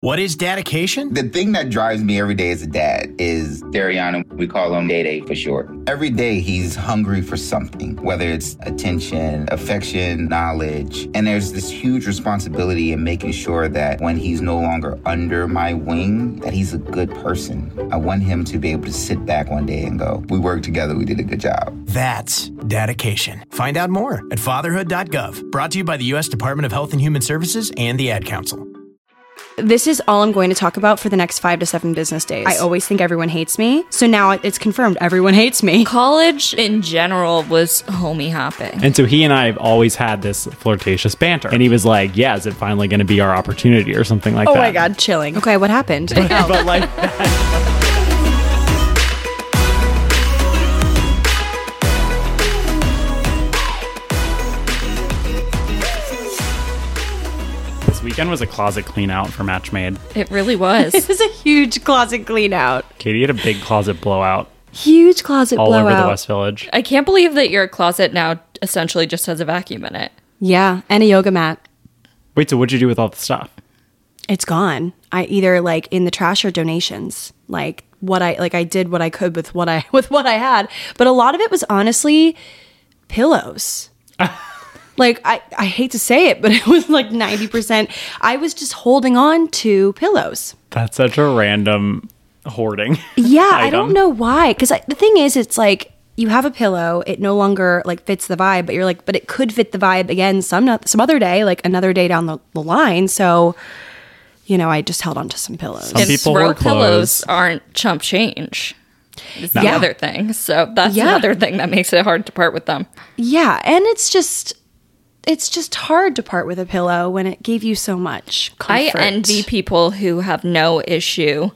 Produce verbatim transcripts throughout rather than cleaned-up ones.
What is dedication? The thing that drives me every day as a dad is Dariana. We call him Day Day for short. Every day he's hungry for something, whether it's attention, affection, knowledge. And there's this huge responsibility in making sure that when he's no longer under my wing, that he's a good person. I want him to be able to sit back one day and go, we worked together, we did a good job. That's dedication. Find out more at fatherhood dot gov. Brought to you by the U S Department of Health and Human Services and the Ad Council. This is all I'm going to talk about for the next five to seven business days. I always think everyone hates me. So now it's confirmed. Everyone hates me. College in general was homie hopping. And so he and I have always had this flirtatious banter. And he was like, yeah, is it finally going to be our opportunity or something like oh that? Oh my God, chilling. Okay, what happened? But, but like that. Weekend was a closet clean out for Matchmade. It really was. It was a huge closet clean out. Katie had a big closet blowout. Huge closet all blowout. All over the West Village. I can't believe that your closet now essentially just has a vacuum in it. Yeah, and a yoga mat. Wait, so what'd you do with all the stuff? It's gone. I either like in the trash or donations. Like what I like I did what I could with what I with what I had. But a lot of it was honestly pillows. Like, I, I hate to say it, but it was like ninety percent. I was just holding on to pillows. That's such a random hoarding. Yeah, I don't know why. Because the thing is, it's like you have a pillow. It no longer like fits the vibe, but you're like, but it could fit the vibe again some, not, some other day, like another day down the, the line. So, you know, I just held on to some pillows. Some and people throw hoard pillows clothes. Aren't chump change. It's No. the Yeah. other thing. So that's Yeah. another thing that makes it hard to part with them. Yeah, and it's just... It's just hard to part with a pillow when it gave you so much comfort. I envy people who have no issue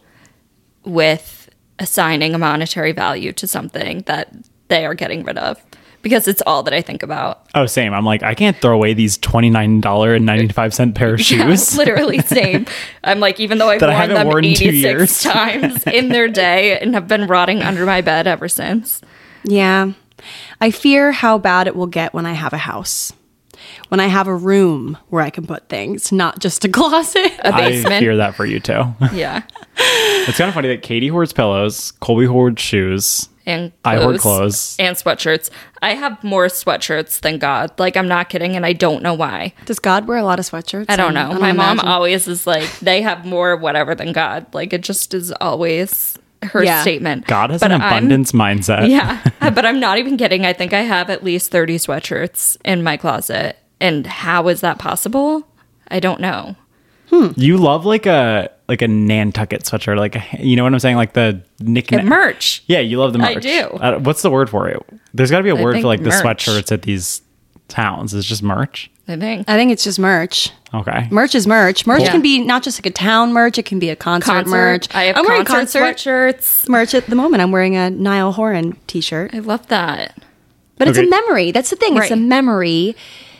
with assigning a monetary value to something that they are getting rid of, because it's all that I think about. Oh, same. I'm like, I can't throw away these twenty-nine dollars and ninety-five cents pair of shoes. Yeah, literally same. I'm like, even though I've That I worn haven't them worn in two eighty-six years. times in their day and have been rotting under my bed ever since. Yeah. I fear how bad it will get when I have a house. When I have a room where I can put things, not just a closet. A I basement. fear that for you too. Yeah. It's kind of funny that Katie hoards pillows, Colby hoards shoes, And clothes. I hoard clothes. And sweatshirts. I have more sweatshirts than God. Like, I'm not kidding, and I don't know why. Does God wear a lot of sweatshirts? I don't know. I don't My mom imagine. always is like, they have more whatever than God. Like, it just is always her Yeah. statement. God has But an I'm- abundance mindset. Yeah. But I'm not even kidding. I think I have at least thirty sweatshirts in my closet. And how is that possible? I don't know. You love like a like a Nantucket sweatshirt, like a, you know what I'm saying, like the knick And merch. Yeah, you love the I merch. do. Uh, what's the word for it? There's got to be a I word think for like the merch. sweatshirts at these towns. It's just merch. I think. I think it's just merch. Okay. Merch is merch. Merch Yeah. can be not just like a town merch. It can be a concert, Concert. merch. I have I'm wearing concert, concert sweatshirts. merch at the moment. I'm wearing a Niall Horan t-shirt. I love that. But it's Okay. a memory. That's the thing. It's a Right. memory.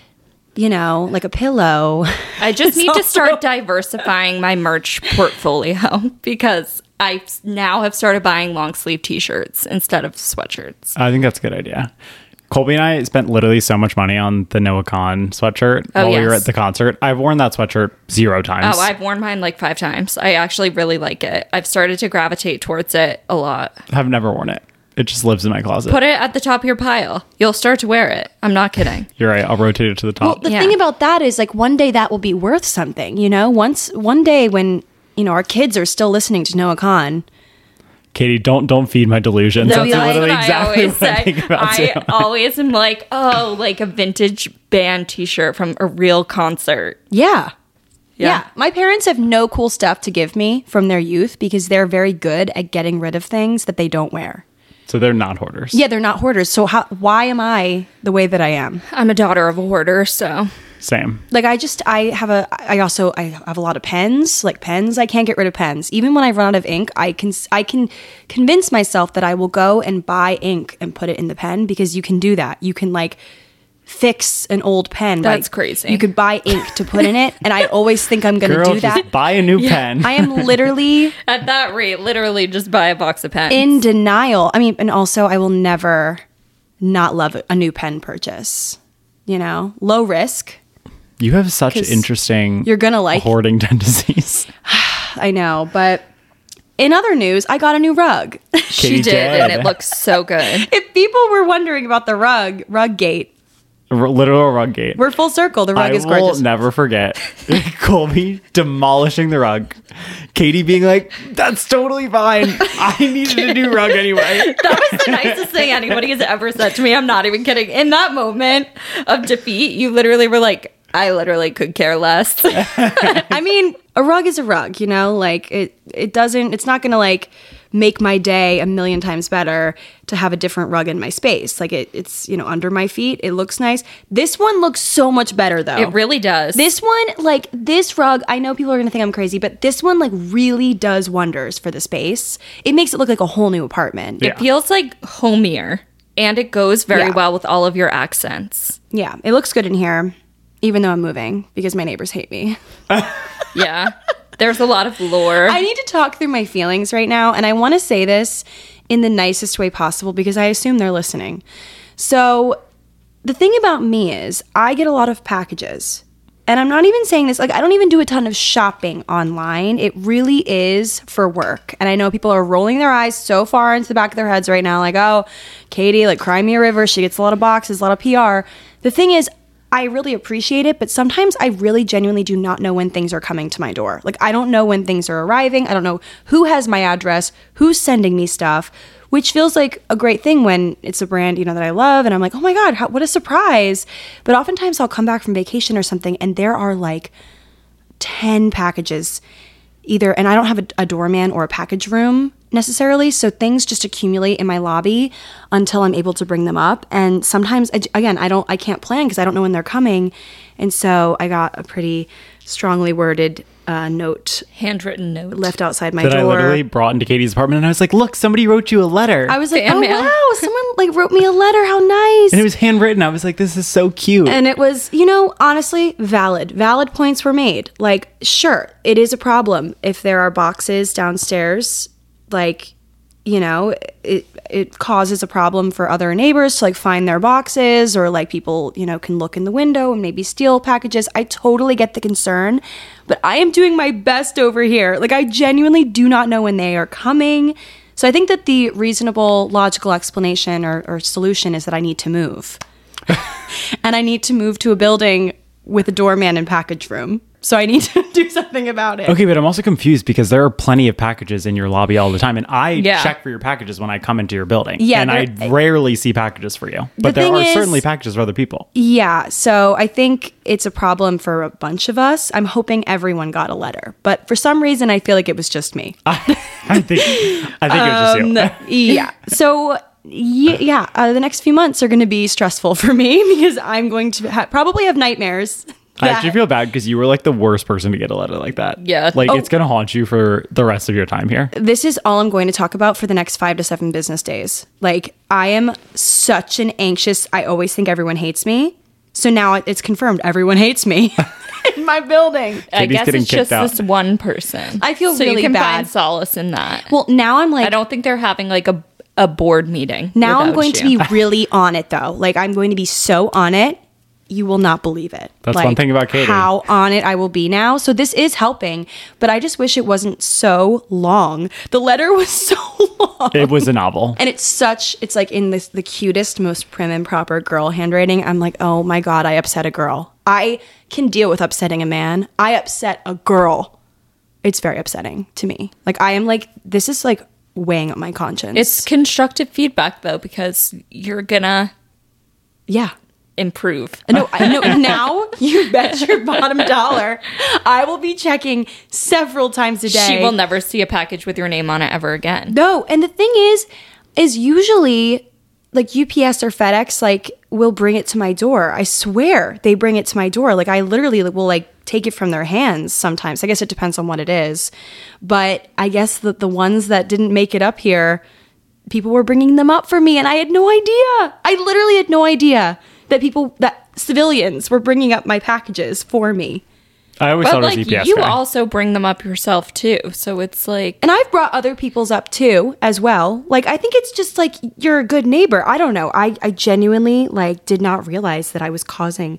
You know, like a pillow. I just It's need to also- start diversifying my merch portfolio because I now have started buying long sleeve t-shirts instead of sweatshirts. I think that's a good idea. Colby and I spent literally so much money on the Noah Khan sweatshirt Oh, while we were yes. at the concert. I've worn that sweatshirt zero times. Oh, I've worn mine like five times. I actually really like it. I've started to gravitate towards it a lot. I've never worn it. It just lives in my closet. Put it at the top of your pile. You'll start to wear it. I'm not kidding. You're right. I'll rotate it to the Well, top. the Yeah. thing about that is like one day that will be worth something, you know? Once one day when, you know, our kids are still listening to Noah Khan. Katie, don't don't feed my delusions. The That's line literally that I exactly always what I say. think about I too. always am like, oh, like a vintage band t-shirt from a real concert. Yeah. Yeah. Yeah. My parents have no cool stuff to give me from their youth because they're very good at getting rid of things that they don't wear. So they're not hoarders. Yeah, they're not hoarders. So how why am I the way that I am? I'm a daughter of a hoarder, so Same. Like I just I have a I also I have a lot of pens, like pens. I can't get rid of pens. Even when I run out of ink, I can I can convince myself that I will go and buy ink and put it in the pen because you can do that. You can like fix an old pen. That's like, crazy. You could buy ink to put in it, and I always think I'm going to Girl, do just that. buy a new pen. I am literally at that rate, literally just buy a box of pens. in denial. I mean, and also I will never not love a new pen purchase. You know, low risk. You have such 'Cause interesting you're gonna like- hoarding tendencies. I know, but in other news, I got a new rug. She Katie did, did. and it looks so good. If people were wondering about the rug, Ruggate, R- literal rug gate. we're full circle. The rug I is gorgeous. will never forget Colby demolishing the rug. Katie being like, "That's totally fine. I needed a new rug anyway." That was the nicest thing anybody has ever said to me. I'm not even kidding. In that moment of defeat, you literally were like, I literally could care less. I mean, a rug is a rug, you know, like it, it doesn't, it's not going to like make my day a million times better to have a different rug in my space. Like it, it's, you know, under my feet. It looks nice. This one looks so much better though. It really does. This one, like this rug, I know people are going to think I'm crazy, but this one like really does wonders for the space. It makes it look like a whole new apartment. It feels like homier, and it goes very Yeah. well with all of your accents. Yeah, it looks good in here, even though I'm moving because my neighbors hate me. Yeah. There's a lot of lore. I need to talk through my feelings right now, and I want to say this in the nicest way possible because I assume they're listening. So, the thing about me is, I get a lot of packages. And I'm not even saying this, like, I don't even do a ton of shopping online. It really is for work. And I know people are rolling their eyes so far into the back of their heads right now, like, oh, Katie, like, cry me a river. She gets a lot of boxes, a lot of P R. The thing is, I really appreciate it, but sometimes I really genuinely do not know when things are coming to my door. Like, I don't know when things are arriving. I don't know who has my address, who's sending me stuff, which feels like a great thing when it's a brand, you know, that I love. And I'm like, oh my God, how, what a surprise. But oftentimes I'll come back from vacation or something and there are like ten packages either, and I don't have a, a doorman or a package room necessarily, so things just accumulate in my lobby until I'm able to bring them up. And sometimes, again, I don't, I can't plan because I don't know when they're coming, and so I got a pretty strongly worded uh, note Handwritten note. left outside my That door. I literally brought into Katie's apartment, and I was like, "Look, somebody wrote you a letter." I was like, Fan oh mail. wow, someone like wrote me a letter. How nice. and it was handwritten. I was like, "This is so cute." And it was, you know, honestly, valid. Valid points were made. Like, sure, it is a problem if there are boxes downstairs. Like, you know, it it causes a problem for other neighbors to like find their boxes, or like people, you know, can look in the window and maybe steal packages. I totally get the concern, but I am doing my best over here. Like, I genuinely do not know when they are coming. So I think that the reasonable, logical explanation or, or solution is that I need to move. And I need to move to a building with a doorman and package room. So I need to do something about it. Okay, but I'm also confused because there are plenty of packages in your lobby all the time, and I Yeah. check for your packages when I come into your building. Yeah, and I there- rarely see packages for you, but The there thing are is- certainly packages for other people. Yeah, so I think it's a problem for a bunch of us. I'm hoping everyone got a letter, but for some reason, I feel like it was just me. I think I think it was just you. yeah. So yeah, yeah uh, the next few months are going to be stressful for me because I'm going to ha- probably have nightmares. I that- actually feel bad because you were like the worst person to get a letter like that. Yeah. like Oh. it's gonna haunt you for the rest of your time here. This is all I'm going to talk about for the next five to seven business days. Like, I am such an anxious, I always think everyone hates me. So now it- it's confirmed everyone hates me in my building. I Katie's guess getting it's just kicked out. this one person. I feel so really you can bad. find solace in that. Well, now I'm like, I don't think they're having like a a board meeting. now I'm without going you. to be really on it though. Like, I'm going to be so on it. You will not believe it. That's Like, one thing about Katie. How on it I will be now. So this is helping, but I just wish it wasn't so long. The letter was so long. It was a novel. And it's such, it's like in this, the cutest, most prim and proper girl handwriting. I'm like, oh my God, I upset a girl. I can deal with upsetting a man. I upset a girl. It's very upsetting to me. Like, I am like, this is like weighing on my conscience. It's constructive feedback though, because you're gonna yeah. improve. No, I know. Now you bet your bottom dollar I will be checking several times a day. She will never see a package with your name on it ever again. No, and the thing is, is usually like U P S or FedEx like will bring it to my door. I swear they bring it to my door. Like, I literally will like take it from their hands sometimes. I guess it depends on what it is, but I guess that the ones that didn't make it up here, people were bringing them up for me, and I had no idea. I literally had no idea that people, that civilians were bringing up my packages for me. I always But thought it was like U P S you guy. also bring them up yourself too. So it's like And I've brought other people's up too, as well. Like, I think it's just like, you're a good neighbor. I don't know. I, I genuinely like did not realize that I was causing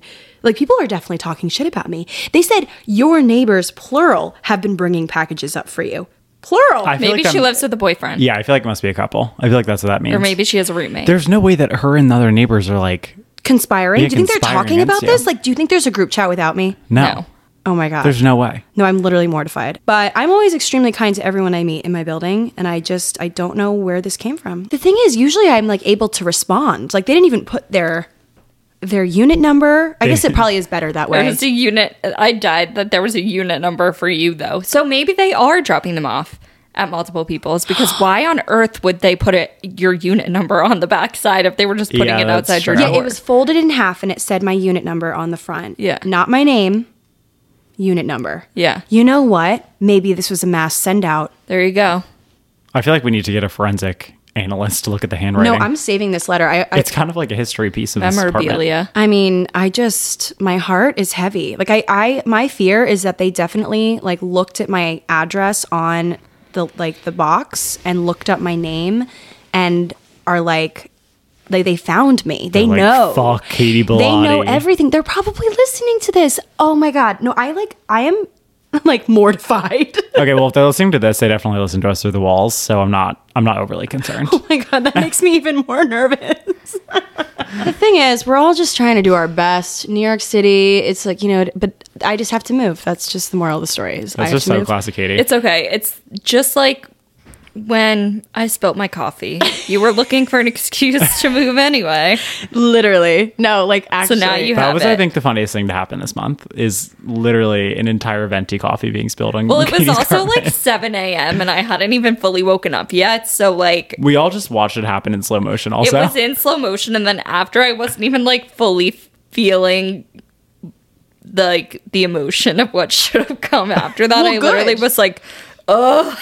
Like, people are definitely talking shit about me. They said your neighbors, plural, have been bringing packages up for you. Plural. I feel Maybe like she I'm- lives with a boyfriend. Yeah, I feel like it must be a couple. I feel like that's what that means. Or maybe she has a roommate. There's no way that her and the other neighbors are like, Conspiring? Yeah, do you think they're conspiring talking about against you. this? Like, do you think there's a group chat without me? no. No. Oh my God. There's no way. No, I'm literally mortified. But I'm always extremely kind to everyone I meet in my building, and I just I don't know where this came from. The thing is, usually I'm like able to respond. Like, they didn't even put their their unit number. I guess it probably is better that There way. was a unit. I died that there was a unit number for you, though. So maybe they are dropping them off at multiple people's, because why on earth would they put it your unit number on the back side if they were just putting Yeah, it that's outside your true. Yeah, door? it was folded in half, and it said my unit number on the front. Yeah. Not my name, unit number. Yeah. You know what? Maybe this was a mass send out. There you go. I feel like we need to get a forensic analyst to look at the handwriting. No, I'm saving this letter. I, I It's kind of like a history piece of this apartment. Memorabilia. I mean, I just my heart is heavy. Like I, I my fear is that they definitely like looked at my address on the like the box and looked up my name and are like they they found me. They They're like, know. "Fuck Katie They know Bellotti." everything. They're probably listening to this. Oh my God. No, I like I am like mortified. Okay, well, if they're listening to this, they definitely listen to us through the walls, so I'm not I'm not overly concerned. Oh my God, that makes me even more nervous. The thing is, we're all just trying to do our best. New York City, it's like, you know, but I just have to move. That's just the moral of the story. Is I That's have just to so move. classic Katie. It's okay. It's just like when I spilt my coffee. You were looking for an excuse to move anyway. Literally. No, like So actually. now you that have was, it. I think, the funniest thing to happen this month is literally an entire venti coffee being spilled on Well, it was Katie's also carpet. like seven a.m. and I hadn't even fully woken up yet. So, like, We all just watched it happen in slow motion it also. was in slow motion. And then after, I wasn't even like fully feeling the, like the emotion of what should have come after that. Well, I literally good. was like, oh,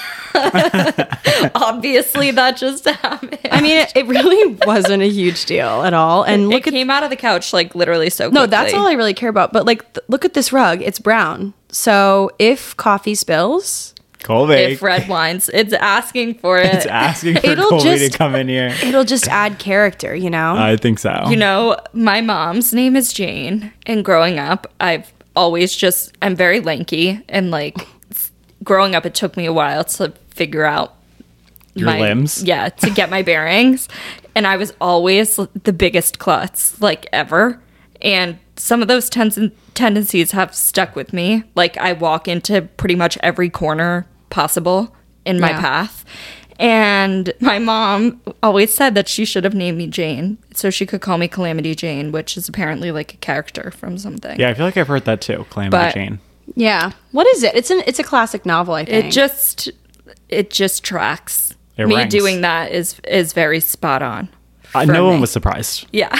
obviously that just happened. I mean, it, it really wasn't a huge deal at all. And It look at came out of the couch like literally so quickly. no, that's all I really care about. But like, th- look at this rug. It's brown. So if coffee spills, Colby. If red wines, it's asking for it. It's asking for It'll Colby just- to come in here. it'll just add character, you know? I think so. You know, my mom's name is Jane, and growing up, I've always just, I'm very lanky, and like s- growing up, it took me a while to figure out Your my limbs? Yeah, to get my bearings. And I was always the biggest klutz, like ever. And some of those tens- tendencies have stuck with me. Like, I walk into pretty much every corner possible in my Yeah. path. And my mom always said that she should have named me Jane so she could call me Calamity Jane, which is apparently like a character from something. Yeah, I feel like I've heard that too. Calamity But- Jane. Yeah. What is it? It's an it's a classic novel, I think. It just it just tracks. It me ranks. doing that is is very spot on. Uh, for no one me. was surprised. Yeah.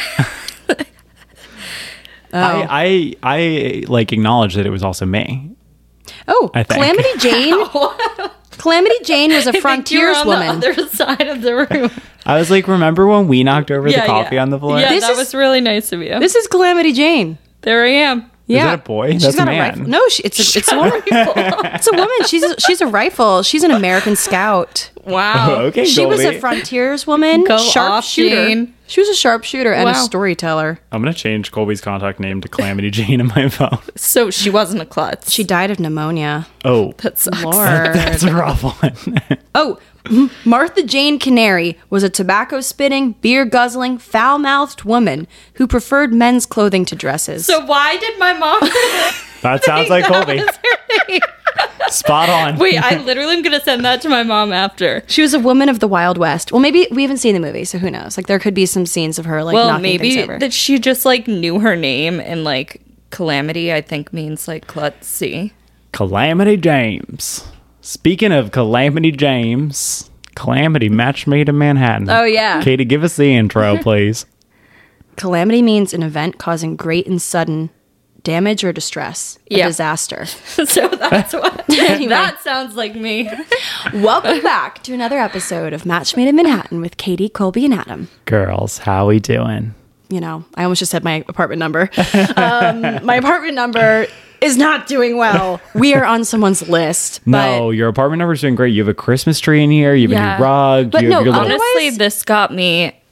Oh. I, I I like acknowledge that it was also me. Oh, I think. Calamity Jane. Calamity Jane was a I think you were frontiers on woman. the other side of the room. I was like, remember when we knocked over the coffee on the floor? Yeah, This that is- was really nice of you. This is Calamity Jane. there I am. Yeah, that a boy? She's That's got a a, man. rifle. No, she, it's a, it's a woman. It's a woman. She's a, she's a rifle. She's an American scout. Wow. Okay, She was a Goldie. frontieers woman, Go off, sharpshooter. Jane. She was a sharpshooter and a Wow. storyteller. I'm gonna change Colby's contact name to Calamity Jane in my phone. So she wasn't a klutz. She died of pneumonia. Oh, that sucks. Lord. that's a rough one. Oh, M- Martha Jane Canary was a tobacco spitting, beer guzzling, foul mouthed woman who preferred men's clothing to dresses. So why did my mom That sounds like that Colby. was her name? Spot on. Wait, I literally am gonna send that to my mom after. she was a woman of the Wild West. Well, maybe we haven't seen the movie, so who knows? Like, there could be some scenes of her like Well, knocking maybe things over. that she just like knew her name, and like calamity, I think means like klutzy. Calamity James. Speaking of Calamity James, Calamity matched me to Manhattan. Oh, yeah. Katie, give us the intro, please. Calamity means an event causing great and sudden damage or distress, a Yeah. disaster. So that's what that sounds like me. Welcome back to another episode of Match Made in Manhattan with Katie, Colby, and Adam. Girls, how we doing? You know, I almost just said my apartment number. Um, my apartment number is not doing well. We are on someone's list. But No, your apartment number's doing great. You have a Christmas tree in here. You have Yeah. a new rug. But you have no, your little otherwise- Honestly, this got me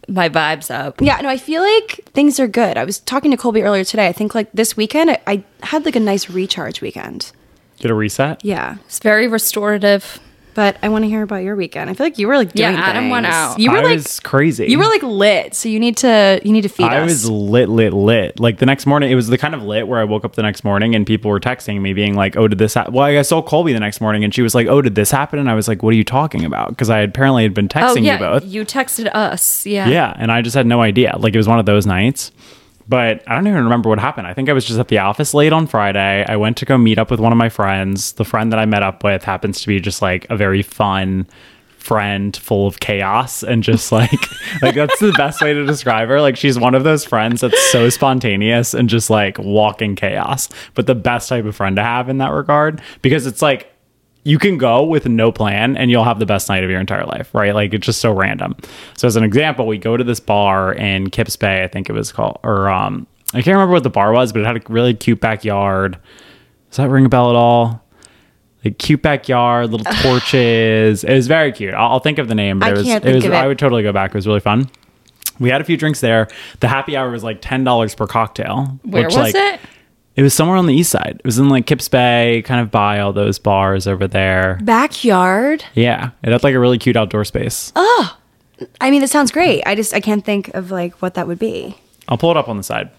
my vibes up. Yeah, no, I feel like things are good. I was talking to Colby earlier today. I think like this weekend, I, I had like a nice recharge weekend. Get a reset? Yeah. It's very restorative. But I want to hear about your weekend. I feel like you were like doing Yeah, Adam things. went out. You were I like was crazy. You were like lit, so you need to you need to feed I us. was lit, lit, lit. Like the next morning, it was the kind of lit where I woke up the next morning and people were texting me being like, oh, did this happen? Well, I saw Colby the next morning and she was like, oh, did this happen? And I was like, what are you talking about? Because I had apparently had been texting Oh, yeah. you both. You texted us. Yeah. Yeah. And I just had no idea. Like it was one of those nights. But I don't even remember what happened. I think I was just at the office late on Friday. I went to go meet up with one of my friends. The friend that I met up with happens to be just like a very fun friend full of chaos and just like like that's the best way to describe her. Like she's one of those friends that's so spontaneous and just like walking chaos, but the best type of friend to have in that regard, because it's like you can go with no plan and you'll have the best night of your entire life, right? Like it's just so random. So as an example, we go to this bar in Kips Bay, I think it was called, or um, I can't remember what the bar was, but it had a really cute backyard. Does that ring a bell at all? Like cute backyard, little torches. It was very cute. I'll, I'll think of the name, but I it was, can't it think was, of it. I would totally go back. It was really fun. We had a few drinks there. The happy hour was like ten dollars per cocktail. Where which, was like, it? It was somewhere on the east side. It was in like Kips Bay, kind of by all those bars over there. Backyard. Yeah, it had like a really cute outdoor space. I mean, that sounds great. I just I can't think of like what that would be. I'll pull it up on the side.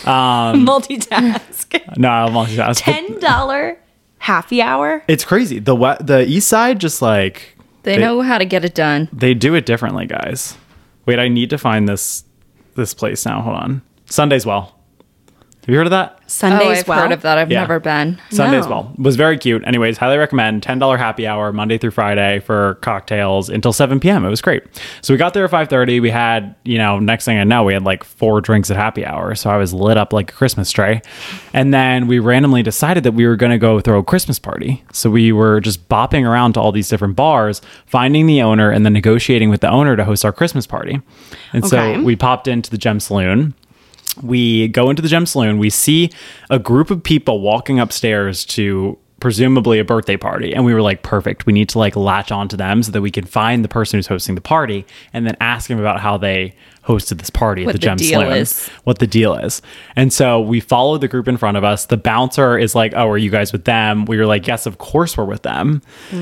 Multitask. No, I'll multitask. But Ten dollar happy hour. it's crazy. The we- the east side just like They, know how to get it done. they do it differently, guys. Wait, I need to find this this place now. Hold on. Sunday's Well. Have you heard of that? Sundays. oh, I've well. heard of that. I've Yeah. never been. Sunday's No. Well was very cute. Anyways, highly recommend. ten dollars happy hour Monday through Friday for cocktails until seven p.m. It was great. So we got there at five thirty. We had, you know, next thing I know, we had like four drinks at happy hour. So I was lit up like a Christmas tree. And then we randomly decided that we were going to go throw a Christmas party. So we were just bopping around to all these different bars, finding the owner and then negotiating with the owner to host our Christmas party. And Okay. so we popped into the Gem Saloon. We go into the Gem Saloon. We see a group of people walking upstairs to presumably a birthday party. And we were like, perfect. We need to like latch onto them so that we can find the person who's hosting the party and then ask them about how they hosted this party at What the the Gem deal Saloon. is. What the deal is. And so we followed the group in front of us. The bouncer is like, oh, are you guys with them? We were like, yes, of course we're with them.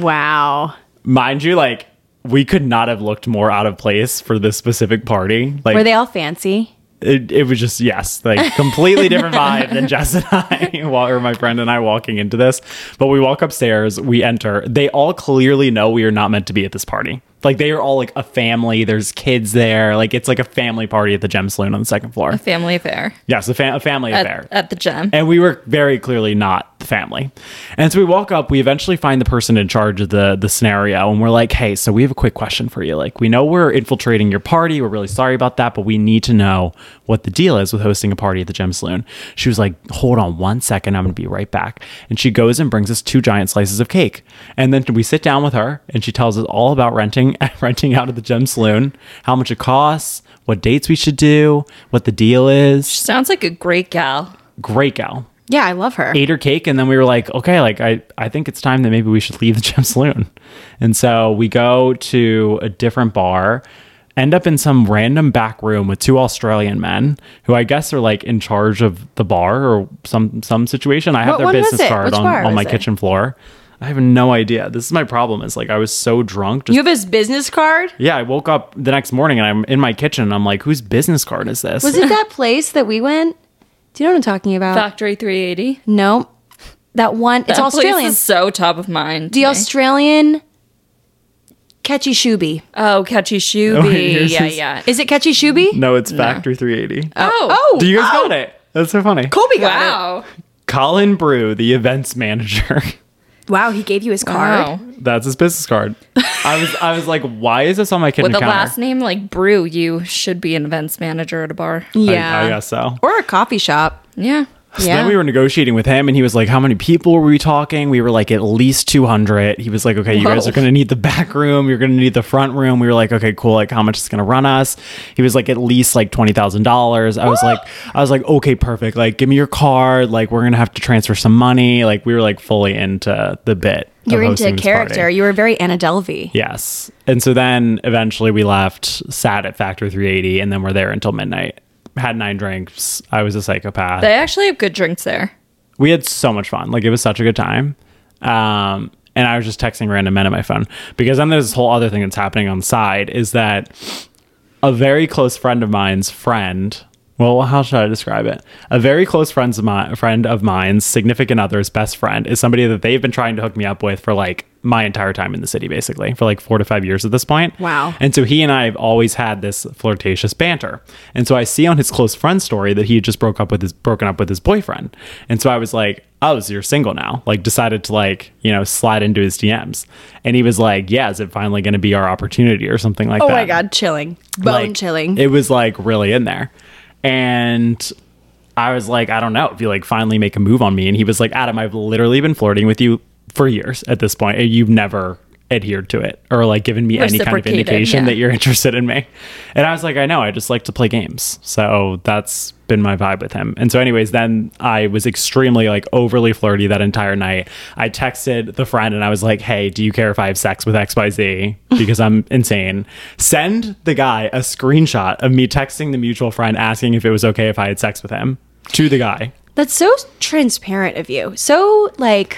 Wow. Mind you, like, we could not have looked more out of place for this specific party. Like, Were they all fancy? it, it was just, yes, like completely different vibe than Jess and I, wa- or my friend and I walking into this. But we walk upstairs, we enter. They all clearly know we are not meant to be at this party. Like they are all like a family. There's kids there. Like it's like a family party at the Gem Saloon on the second floor. A family affair Yes, a, fa- a family at, affair. at the gym. And we were very clearly not the family. And so we walk up, we eventually find the person in charge of the the scenario, and we're like, hey, so we have a quick question for you. Like, we know we're infiltrating your party. We're really sorry about that, but we need to know what the deal is with hosting a party at the Gem Saloon. She was like, hold on one second, I'm gonna be right back. And she goes and brings us two giant slices of cake. And then we sit down with her and she tells us all about renting renting out of the Gem Saloon, how much it costs, what dates we should do, what the deal is. Sounds like a great gal. Great gal. Yeah, I love her. Ate her cake, and then we were like, okay, like I, I think it's time that maybe we should leave the Gem Saloon. And so we go to a different bar, end up in some random back room with two Australian men who I guess are like in charge of the bar or some some situation. I have What their one was business it? card Which on, bar on was my it? kitchen floor. I have no idea. This is my problem. Is like I was so drunk. Just You have his business card? yeah, I woke up the next morning and I'm in my kitchen. And I'm like, whose business card is this? Was it that place that we went? Do you know what I'm talking about? Factory three eighty. No. That one. It's That Australian. place is so top of mind. The to me. Australian Catchy Shuby. Oh, Catchy Oh, Shuby. yours yeah, is- yeah. Is it Catchy Shuby? No, it's Factory three eighty. Oh, Oh, Do you guys oh, got it? That's so funny. Colby got it. wow. Colin Brew, the events manager. Wow, he gave you his card. Wow. That's his business card. I was I was like, why is this on my kitchen With a counter? last name like Brew, you should be an events manager at a bar. Yeah. I, I guess so. Or a coffee shop. Yeah. So Yeah. then we were negotiating with him, and he was like, how many people were we talking? We were like, at least two hundred. He was like, okay, you guys Whoa. are going to need the back room. You're going to need the front room. We were like, okay, cool. Like, how much is going to run us? He was like, at least like twenty thousand dollars. I was like, I was like, okay, perfect. Like, give me your card. Like, we're going to have to transfer some money. Like, we were like fully into the bit. You're of into hosting this character. party. You were very Anna Delvey. Yes. And so then eventually we left, sat at Factor three eighty, and then we're there until midnight. Had nine drinks. I was a psychopath. They actually have good drinks there. We had so much fun. Like, it was such a good time. Um, and I was just texting random men on my phone. Because then there's this whole other thing that's happening on the side is that a very close friend of mine's friend... Well, how should I describe it? A very close friend's of my, friend of mine's significant other's best friend is somebody that they've been trying to hook me up with for like my entire time in the city, basically, for like four to five years at this point. Wow. And so he and I have always had this flirtatious banter. And so I see on his close friend story that he had just broke up with his broken up with his boyfriend. And so I was like, oh, so you're single now? Like, decided to like, you know, slide into his D Ms. And he was like, yeah, is it finally going to be our opportunity or something like Oh that? my God, chilling. Bone Like, chilling. It was like really in there. And I was like, I don't know if you like finally make a move on me. And he was like, Adam, I've literally been flirting with you for years at this point, and you've never adhered to it or like given me any kind of Reciprocated, indication yeah. that you're interested in me. And I was like, I know, I just like to play games. So that's been my vibe with him. And so anyways, then I was extremely like overly flirty that entire night. I texted the friend and I was like, hey, do you care if I have sex with X Y Z? Because I'm insane. Send the guy a screenshot of me texting the mutual friend asking if it was okay if I had sex with him to the guy. That's so transparent of you. So like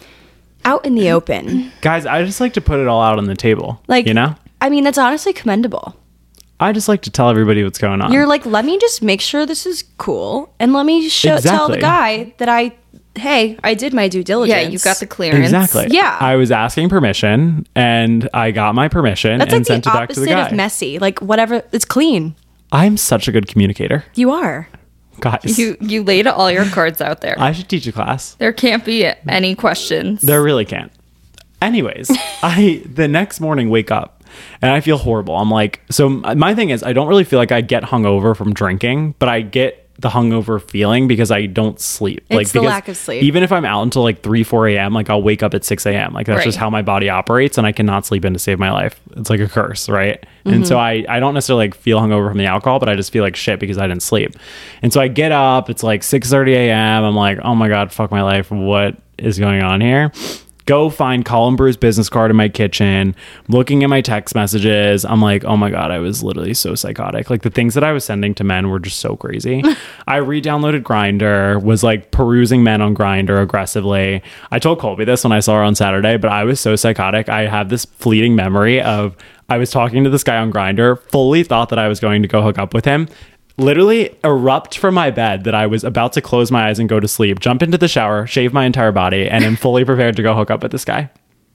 out in the open. Guys, I just like to put it all out on the table. Like, you know? I mean, that's honestly commendable. I just like to tell everybody what's going on. You're like, let me just make sure this is cool, and let me show, tell the Exactly. guy that I, hey, I did my due diligence. Yeah, you got the clearance. Exactly. Yeah. I was asking permission and I got my permission That's and like sent the it back to the opposite guy. of messy. Like whatever, it's clean. I'm such a good communicator. You are. Guys, You you laid all your cards out there. I should teach a class. There can't be any questions. There really can't. Anyways, I the next morning wake up and I feel horrible. I'm like, so my thing is I don't really feel like I get hungover from drinking, but I get the hungover feeling because I don't sleep. It's like the because lack of sleep. Even if I'm out until like three, four a.m., like I'll wake up at six a.m. Like that's Right. just how my body operates, and I cannot sleep in to save my life. It's like a curse, right? Mm-hmm. And so I, I don't necessarily like feel hungover from the alcohol, but I just feel like shit because I didn't sleep. And so I get up, it's like six thirty a.m. I'm like, oh my God, fuck my life. What is going on here? Go find Colin Brew's business card in my kitchen, looking at my text messages. I'm like, oh my God, I was literally so psychotic. Like the things that I was sending to men were just so crazy. I re-downloaded Grindr, was like perusing men on Grindr aggressively. I told Colby this when I saw her on Saturday, but I was so psychotic. I have this fleeting memory of I was talking to this guy on Grindr, fully thought that I was going to go hook up with him. Literally erupt from my bed that I was about to close my eyes and go to sleep, jump into the shower, shave my entire body, and am fully prepared to go hook up with this guy.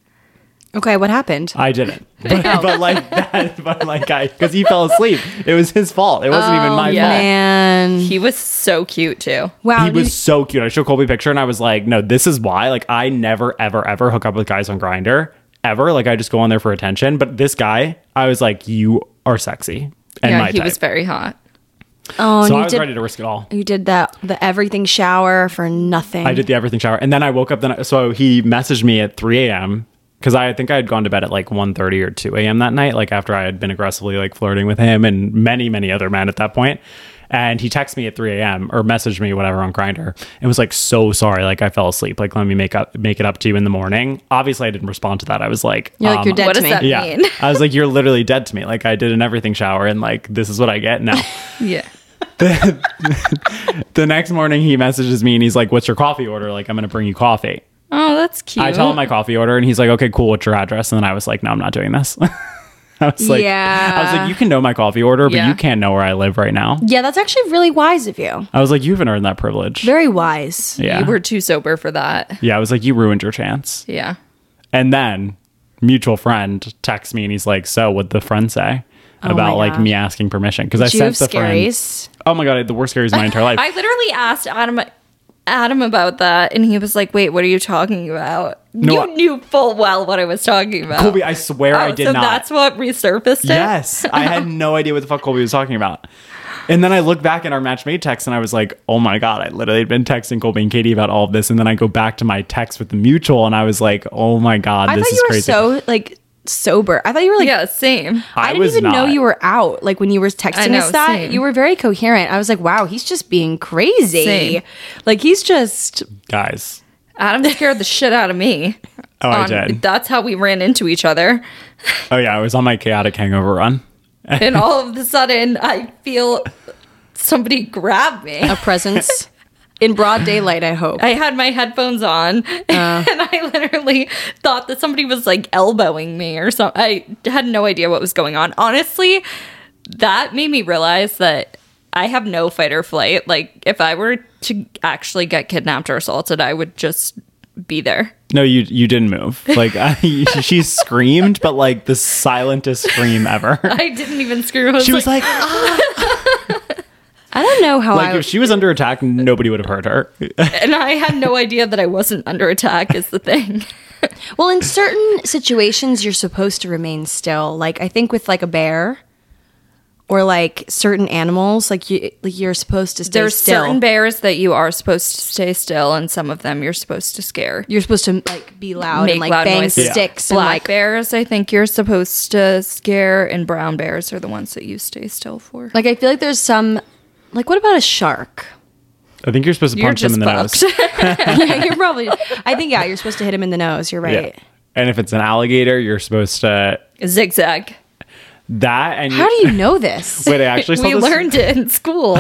Okay, what happened? I didn't. But, but like that, but like I, because he fell asleep. It was his fault. It wasn't even my yeah. fault. Man, He was so cute too. wow, He was you- so cute. I showed Colby a picture and I was like, no, this is why. Like, I never, ever, ever hook up with guys on Grindr. Ever. Like, I just go on there for attention. But this guy, I was like, you are sexy. And yeah, my he type. was very hot. oh, and So you I was did, ready to risk it all. you did that the everything shower for nothing. I did the everything shower. And then I woke up. Then So he messaged me at three a.m. because I think I had gone to bed at like one thirty or two a.m. that night, like after I had been aggressively like flirting with him and many, many other men at that point. And he texted me at three a.m. or messaged me, whatever, on Grindr and was like, so sorry. Like, I fell asleep. Like, let me make up, make it up to you in the morning. Obviously, I didn't respond to that. I was like, You're like, um, you're dead What to does me. that yeah. mean? I was like, you're literally dead to me. Like, I did an everything shower and like, this is what I get now. Yeah. The next morning, he messages me and he's like, what's your coffee order? Like, I'm going to bring you coffee. Oh, that's cute. I tell him my coffee order and he's like, okay, cool. What's your address? And then I was like, no, I'm not doing this. I was like, Yeah. I was like, you can know my coffee order, but Yeah. you can't know where I live right now. Yeah, that's actually really wise of you. I was like, you haven't earned that privilege. Very wise. Yeah. You were too sober for that. yeah. I was like, you ruined your chance. Yeah. And then mutual friend texts me and he's like, so what'd the friend say about my like gosh. me asking permission? Because I Do you have sent the friend. scaries? Oh my God, I had the worst scaries of my entire life. I literally asked Adam Adam about that and he was like, wait, what are you talking about? No, you I- knew full well what I was talking about. Colby, I swear Oh, I did so not. that's what resurfaced it? Yes. I had no idea what the fuck Colby was talking about. And then I look back at our match made text and I was like, oh my God, I literally had been texting Colby and Katie about all of this. And then I go back to my text with the mutual and I was like, oh my God, I this thought is you were crazy. so like sober. I thought you were like Yeah, same. I, I didn't was even know not. you were out. Like when you were texting know, us that, same. you were very coherent. I was like, wow, he's just being crazy. Same. Like he's just Guys, Adam scared the shit out of me. Oh, I on- did. That's how we ran into each other. Oh yeah, I was on my chaotic hangover run. And all of a sudden, I feel somebody grab me. A presence in broad daylight, I hope. I had my headphones on, Uh. and I literally thought that somebody was like elbowing me or something. I had no idea what was going on. Honestly, that made me realize that I have no fight or flight. Like, if I were to actually get kidnapped or assaulted, I would just be there. No, you you didn't move. Like I, she screamed, but like the silentest scream ever. I didn't even scream. I was She was like, like, I don't know how like I if she was under attack, nobody would have heard her. and I had no idea that I wasn't under attack is the thing. Well, in certain situations, you're supposed to remain still. Like, I think with like a bear or like certain animals, like, you, like you're supposed to stay There's still. certain bears that you are supposed to stay still, and some of them you're supposed to scare. You're supposed to like be loud Make and like loud bang noises. sticks and Black like bears, I think you're supposed to scare, and brown bears are the ones that you stay still for. like I feel like there's some like what about a shark? I think you're supposed to You're punch them just in the fucked. nose. Yeah, you're probably. I think yeah, you're supposed to hit him in the nose. You're right. Yeah. And if it's an alligator, you're supposed to Zigzag. that and How do you know this? Wait, I actually saw We this. learned it in school.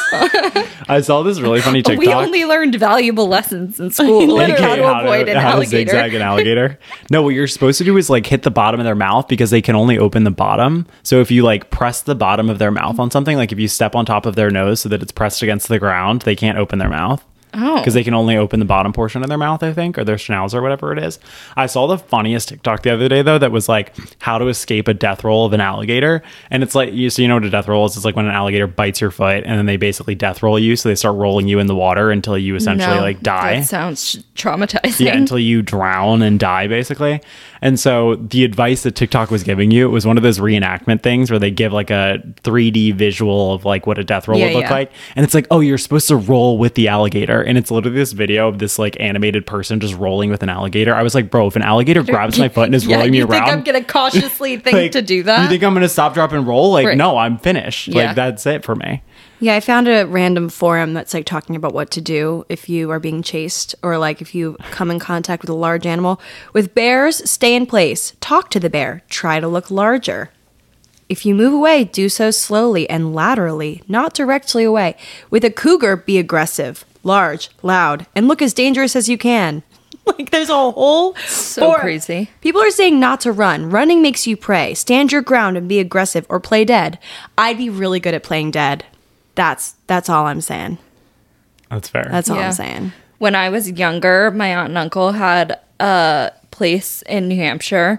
I saw this really funny TikTok. We only learned valuable lessons in school. Like A K A how to avoid an how to alligator. zigzag an alligator. No, what you're supposed to do is like hit the bottom of their mouth because they can only open the bottom. So if you like press the bottom of their mouth on something, like if you step on top of their nose so that it's pressed against the ground, they can't open their mouth. Oh. Because they can only open the bottom portion of their mouth, I think, or their schnauz or whatever it is. I saw the funniest TikTok the other day, though, that was like how to escape a death roll of an alligator. And it's like, you so you know what a death roll is? It's like when an alligator bites your foot and then they basically death roll you. So they start rolling you in the water until you essentially No, like die. That sounds traumatizing. Yeah, until you drown and die, basically. And so the advice that TikTok was giving you, it was one of those reenactment things where they give like a three D visual of like what a death roll Yeah, would look yeah. like. And it's like, oh, you're supposed to roll with the alligator. And it's literally this video of this like animated person just rolling with an alligator. I was like, bro, if an alligator grabs my foot and is yeah, rolling me you think around. I'm gonna cautiously think like, to do that? You think I'm going to stop, drop, and roll? Like, Right. no, I'm finished. Yeah. Like, that's it for me. Yeah, I found a random forum that's like talking about what to do if you are being chased or like if you come in contact with a large animal. With bears, stay in place. Talk to the bear. Try to look larger. If you move away, do so slowly and laterally, not directly away. With a cougar, be aggressive, large, loud, and look as dangerous as you can. Like there's a whole So forum. crazy. People are saying not to run. Running makes you prey. Stand your ground and be aggressive or play dead. I'd be really good at playing dead. That's that's all I'm saying. That's fair. That's all Yeah. I'm saying. When I was younger, my aunt and uncle had a place in New Hampshire.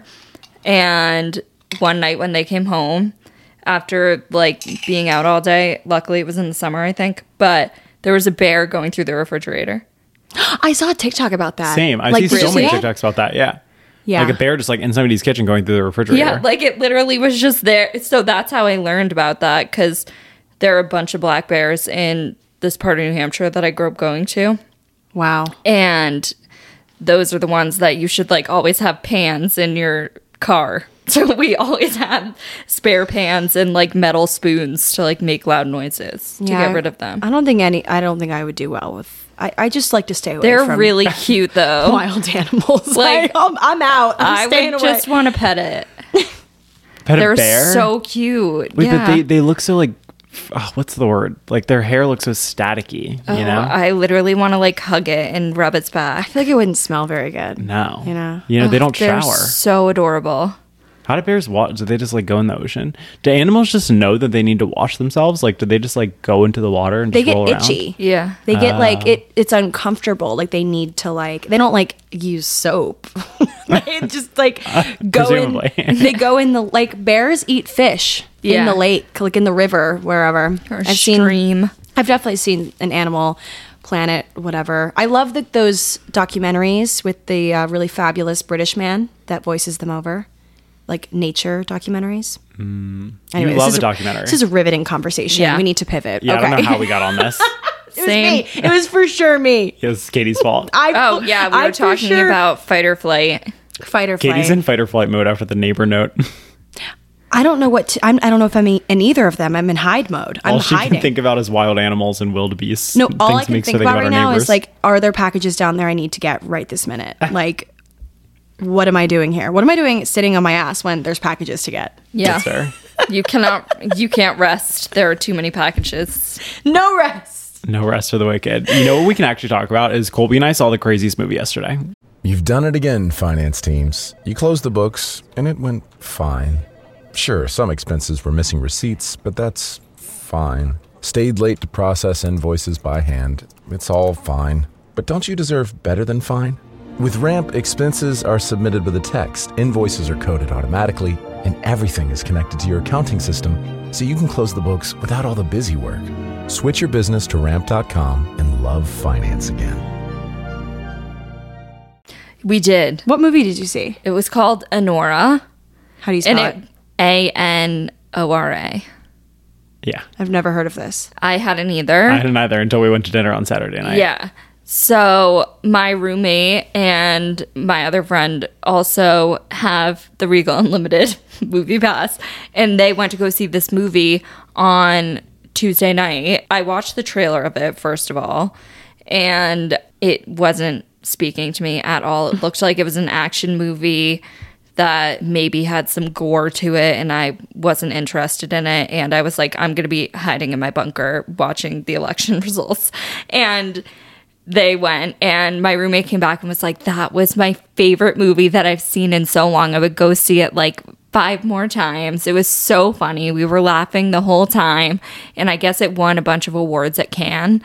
And one night when they came home, after like being out all day, luckily it was in the summer, I think, but there was a bear going through the refrigerator. I saw a TikTok about that. Same. I Like, see so did you many see it? TikToks about that. Yeah. Yeah. Like a bear just like in somebody's kitchen going through the refrigerator. Yeah, like it literally was just there. So that's how I learned about that, because there are a bunch of black bears in this part of New Hampshire that I grew up going to. Wow. And those are the ones that you should like always have pans in your car. So we always had spare pans and like metal spoons to like make loud noises to Yeah, get rid of them. I don't think any. I don't think I would do well with. I, I just like to stay away. They're from really cute though. wild animals. Like, Like I'm, I'm out. I'm I staying would away. just want to pet it. Pet They're a bear? so cute. Wait, yeah. but they, they look so like, oh, what's the word? Like their hair looks so staticky, you Oh, know? I literally want to like hug it and rub its I back. feel like it wouldn't smell very good. no. You know? You know, they don't They're shower. so adorable. How do bears wash? Do they just like go in the ocean? Do animals just know that they need to wash themselves? Like, do they just like go into the water and They just get roll around? itchy. Yeah. They get like Ah. it. It's uncomfortable. Like they need to like. They don't like use soap. They just like go presumably. in. They go in the like bears eat fish in Yeah. the lake, like in the river, wherever. Or I've seen. stream. I've definitely seen an Animal Planet, whatever. I love the, those documentaries with the uh, really fabulous British man that voices them over, like nature documentaries. You Anyway, love this is a documentary. This is a riveting conversation. Yeah. We need to pivot. yeah, okay. I don't know how we got on this. It was Same. me. It was for sure me. It was Katie's fault. I, Oh yeah, we I were for talking sure- about fight or flight. fight or flight. Katie's in fight or flight mode after the neighbor note. I don't know what to, I'm, I don't know if I'm in either of them. I'm in hide mode. I'm All she hiding. can think about is wild animals and wildebeest. no, all I things can makes think her about right our now neighbors. is like, are there packages down there I need to get right this minute? Like, what am I doing here? What am I doing sitting on my ass when there's packages to get? Yeah. That's fair. You cannot, you can't rest. There are too many packages. No rest. No rest for the wicked. You know what we can actually talk about is Colby and I saw the craziest movie yesterday. You've done it again, finance teams. You closed the books, and it went fine. Sure, some expenses were missing receipts, but that's fine. Stayed late to process invoices by hand. It's all fine. But don't you deserve better than fine? With Ramp, expenses are submitted with a text, invoices are coded automatically, and everything is connected to your accounting system, so you can close the books without all the busy work. Switch your business to ramp dot com and love finance again. We did. What movie did you see? It was called Anora. How do you spell And it? it A N O R A. Yeah. I've never heard of this. I hadn't either. I didn't either until we went to dinner on Saturday night. Yeah. So my roommate and my other friend also have the Regal Unlimited movie pass, and they went to go see this movie on Tuesday night. I watched the trailer of it, first of all, and it wasn't speaking to me at all. It looked like it was an action movie that maybe had some gore to it, and I wasn't interested in it. And I was like, I'm going to be hiding in my bunker watching the election results. And they went, and my roommate came back and was like, that was my favorite movie that I've seen in so long. I would go see it like five more times. It was so funny. We were laughing the whole time. And I guess it won a bunch of awards at Cannes.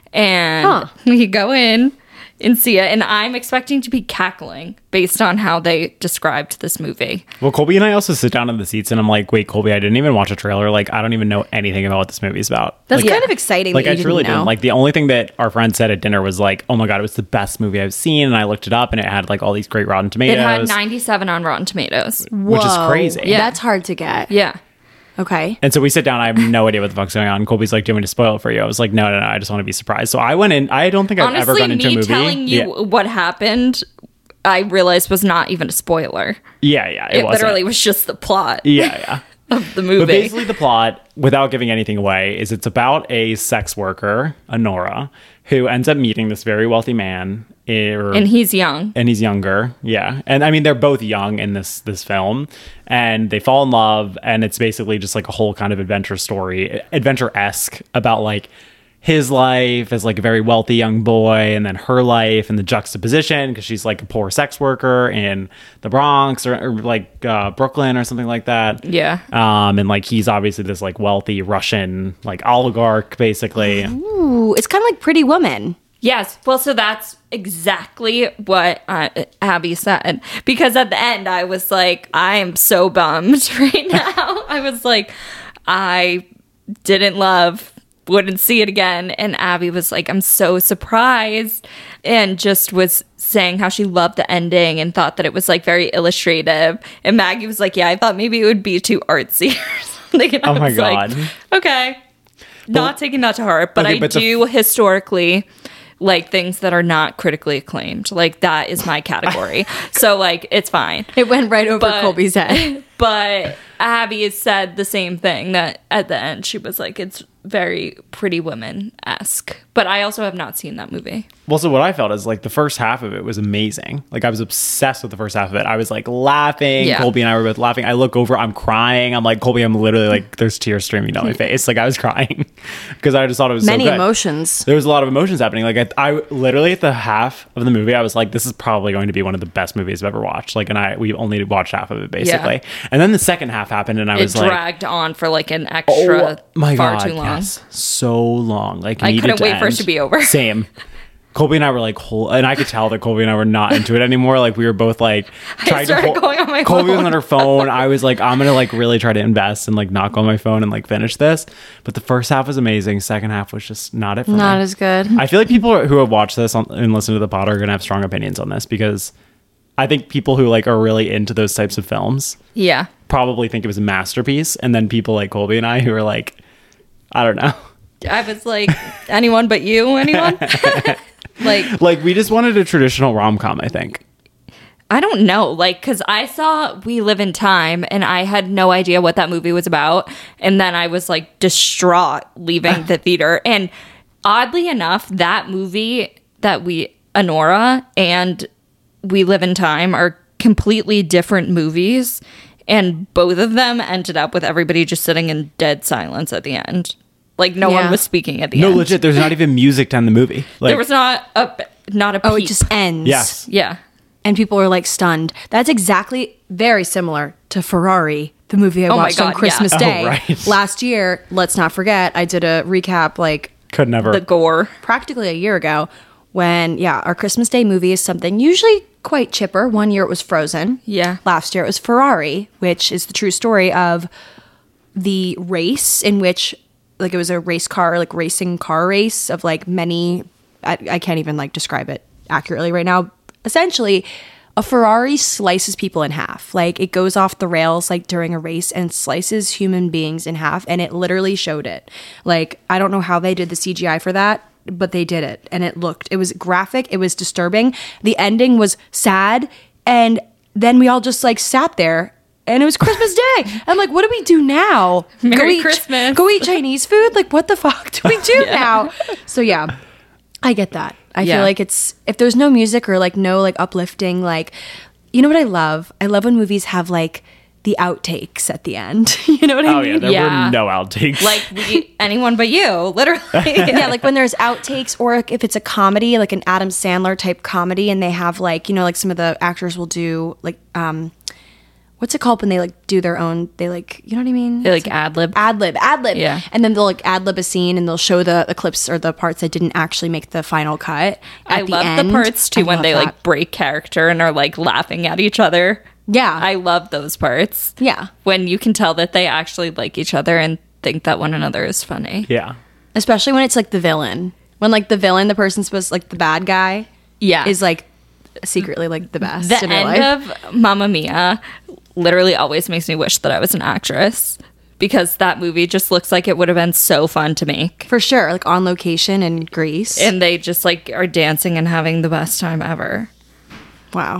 And Huh. we go in and see it, and I'm expecting to be cackling based on how they described this movie. Well, Colby and I also sit down in the seats and I'm like, wait, Colby, I didn't even watch a trailer. Like, I don't even know anything about what this movie's about. That's like, kind of exciting. Like, that I you truly didn't know. didn't. Like, the only thing that our friend said at dinner was like, oh my God, it was the best movie I've seen. And I looked it up and it had like all these great Rotten Tomatoes. It had ninety-seven on Rotten Tomatoes. which is Whoa. crazy. Yeah. That's hard to get. Yeah. Okay. And so we sit down. I have no idea what the fuck's going on. Colby's like, do you want me to spoil it for you? I was like, no, no, no. I just want to be surprised. So I went in. I don't think I've Honestly, ever gone into a me movie. telling you yeah. what happened, I realized was not even a spoiler. yeah, yeah. It, It, wasn't. literally was just the plot Yeah, yeah. of the movie. But basically, the plot, without giving anything away, is it's about a sex worker, Anora, who ends up meeting this very wealthy man. er, and he's young. and he's younger, yeah. And I mean, they're both young in this this film, and they fall in love, and it's basically just like a whole kind of adventure story, adventure esque about like his life as like a very wealthy young boy, and then her life and the juxtaposition because she's like a poor sex worker in the Bronx or, or like uh, Brooklyn or something like that. Yeah. Um, and like he's obviously this like wealthy Russian like oligarch, basically. Ooh, it's kind of like Pretty Woman. Yes. Well, so that's exactly what uh, Abby said. Because at the end, I was like, I am so bummed right now. I was like, I didn't love, wouldn't see it again. And Abby was like, I'm so surprised. And just was saying how she loved the ending and thought that it was like very illustrative. And Maggie was like, yeah, I thought maybe it would be too artsy or something. And I Oh my was like, God. okay. Not taking that to heart, but Okay, I but the- do historically like things that are not critically acclaimed. Like that is my category. So like it's fine. It went right over But- Colby's head. But Abby has said the same thing, that at the end she was like, it's very Pretty Woman-esque. But I also have not seen that movie. Well, so what I felt is like the first half of it was amazing. Like I was obsessed with the first half of it. I was like laughing. Yeah. Colby and I were both laughing. I look over, I'm crying. I'm like, Colby, I'm literally like, there's tears streaming down my face. Like I was crying because I just thought it was Many so good. emotions. There was a lot of emotions happening. Like I, I literally at the half of the movie, I was like, this is probably going to be one of the best movies I've ever watched. Like, and I we only watched half of it basically. And then the second half happened, and I It was like, dragged on for like an extra oh my far god, too long. yes, so long. Like I needed couldn't to wait for it end. to be over. Same. Colby and I were like, whole, and I could tell that Colby and I were not into it anymore. Like we were both like, tried started to going on my Colby was phone. on her phone. I was like, I'm gonna like really try to invest and like not go on my phone and like finish this. But the first half was amazing. Second half was just not it for Not me. as good. I feel like people who have watched this on, and listened to the pod are gonna have strong opinions on this because I think people who like are really into those types of films Yeah. probably think it was a masterpiece, and then people like Colby and I who are like, I don't know. I was like, anyone but you? Anyone? Like, Like we just wanted a traditional rom-com, I think. I don't know. Like, because I saw We Live in Time and I had no idea what that movie was about. And then I was like distraught leaving the theater. And oddly enough, that movie that we, Anora and We Live in Time are completely different movies, and both of them ended up with everybody just sitting in dead silence at the end. Like no Yeah. one was speaking at the No, end. legit. There's not even music to end the movie. Like, There was not a not a Oh, it peep. just ends. yes. Yeah. And people were like stunned. That's exactly very similar to Ferrari, the movie I Oh my watched on God, Christmas yeah. Day Oh, right. last year. Let's not forget, I did a recap like Could never. The gore. practically a year ago when, yeah, our Christmas Day movie is something usually quite chipper. One year it was Frozen. Yeah. Last year it was Ferrari, which is the true story of the race in which, like, it was a race car, like racing car race of like many, I, I can't even like describe it accurately right now. Essentially, a Ferrari slices people in half. Like, it goes off the rails like during a race and slices human beings in half, and it literally showed it. Like, I don't know how they did the C G I for that, but they did it, and it looked, it was graphic, it was disturbing. The ending was sad, and then we all just like sat there. And it was Christmas Day. I'm like, what do we do now? Merry go eat, Christmas. Go eat Chinese food? Like, what the fuck do we do now? So yeah, I get that. I Yeah. feel like it's, if there's no music or like no like uplifting, like, you know what I love? I love when movies have like the outtakes at the end. You know what I oh mean? yeah, there Yeah. were no outtakes. Like we, anyone but you, literally. Yeah, like when there's outtakes, or if it's a comedy, like an Adam Sandler type comedy, and they have like, you know, like some of the actors will do like, um, what's it called when they like do their own, they like, you know what I mean? They, like, ad-lib. Ad lib, ad lib. Yeah. And then they'll like ad lib a scene and they'll show the, the clips or the parts that didn't actually make the final cut. I at the love end. the parts too I when love they that. like break character and are like laughing at each other. Yeah. I love those parts. Yeah. When you can tell that they actually like each other and think that one another is funny. yeah. Especially when it's like the villain. When like the villain, the person supposed like the bad guy, Yeah. is like secretly like the best. The in real end life. of Mamma Mia literally always makes me wish that I was an actress, because that movie just looks like it would have been so fun to make. For sure, like on location in Greece. And they just like are dancing and having the best time ever. Wow.